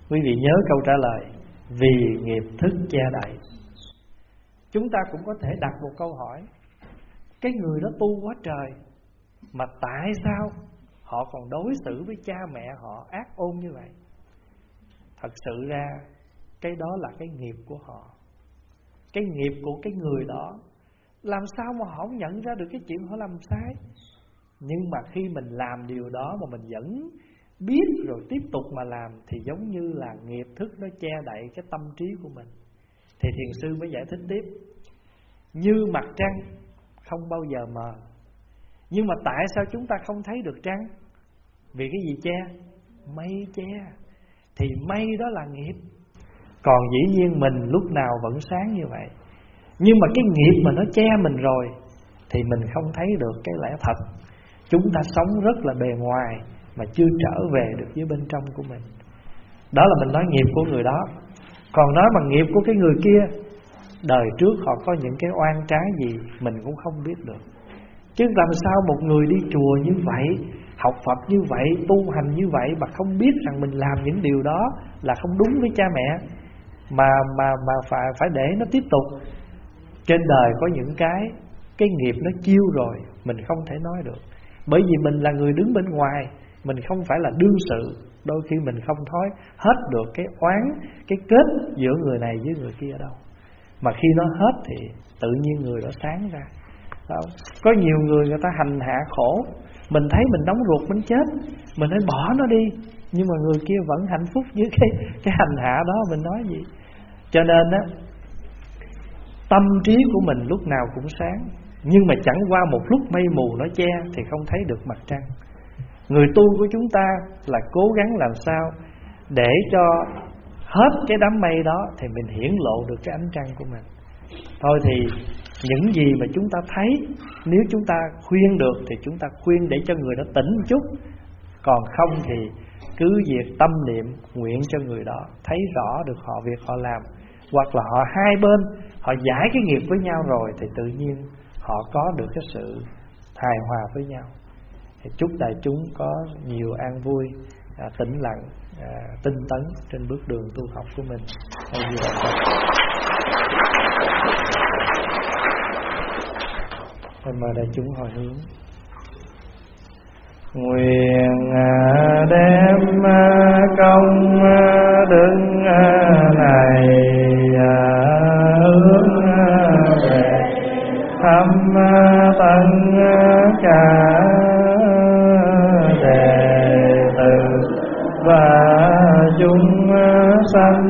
Quý vị nhớ câu trả lời: vì nghiệp thức che đậy. Chúng ta cũng có thể đặt một câu hỏi: cái người đó tu quá trời, mà tại sao họ còn đối xử với cha mẹ họ ác ôn như vậy? Thật sự ra cái đó là cái nghiệp của họ, cái nghiệp của cái người đó. Làm sao mà họ không nhận ra được cái chuyện họ làm sai? Nhưng mà khi mình làm điều đó mà mình vẫn biết rồi tiếp tục mà làm, thì giống như là nghiệp thức nó che đậy cái tâm trí của mình. Thì thiền sư mới giải thích tiếp: như mặt trăng không bao giờ mờ. Nhưng mà tại sao chúng ta không thấy được trăng? Vì cái gì che? Mây che. Thì mây đó là nghiệp. Còn dĩ nhiên mình lúc nào vẫn sáng như vậy. Nhưng mà cái nghiệp mà nó che mình rồi thì mình không thấy được cái lẽ thật. Chúng ta sống rất là bề ngoài mà chưa trở về được với bên trong của mình. Đó là mình nói nghiệp của người đó. Còn nói bằng nghiệp của cái người kia, đời trước họ có những cái oan trái gì mình cũng không biết được. Chứ làm sao một người đi chùa như vậy, học Phật như vậy, tu hành như vậy mà không biết rằng mình làm những điều đó là không đúng với cha mẹ, mà phải để nó tiếp tục. Trên đời có những cái nghiệp nó chiêu rồi mình không thể nói được. Bởi vì mình là người đứng bên ngoài, mình không phải là đương sự. Đôi khi mình không thói hết được cái oán, cái kết giữa người này với người kia đâu. Mà khi nó hết thì tự nhiên người đó sáng ra. Có nhiều người ta hành hạ khổ, mình thấy mình nóng ruột muốn chết, mình hãy bỏ nó đi, nhưng mà người kia vẫn hạnh phúc với cái hành hạ đó, mình nói gì. Cho nên á, tâm trí của mình lúc nào cũng sáng, nhưng mà chẳng qua một lúc mây mù nó che thì không thấy được mặt trăng. Người tu của chúng ta là cố gắng làm sao để cho hết cái đám mây đó thì mình hiển lộ được cái ánh trăng của mình. Thôi thì những gì mà chúng ta thấy, nếu chúng ta khuyên được thì chúng ta khuyên để cho người đó tỉnh một chút. Còn không thì cứ việc tâm niệm nguyện cho người đó thấy rõ được việc họ làm. Hoặc là họ hai bên họ giải cái nghiệp với nhau rồi thì tự nhiên họ có được cái sự hài hòa với nhau. Thì chúc đại chúng có nhiều an vui, tĩnh lặng, tinh tấn trên bước đường tu học của mình. Mời đại chúng hồi hướng. Nguyện đem công đức này hướng về thăm tận cả đệ tử và chúng sanh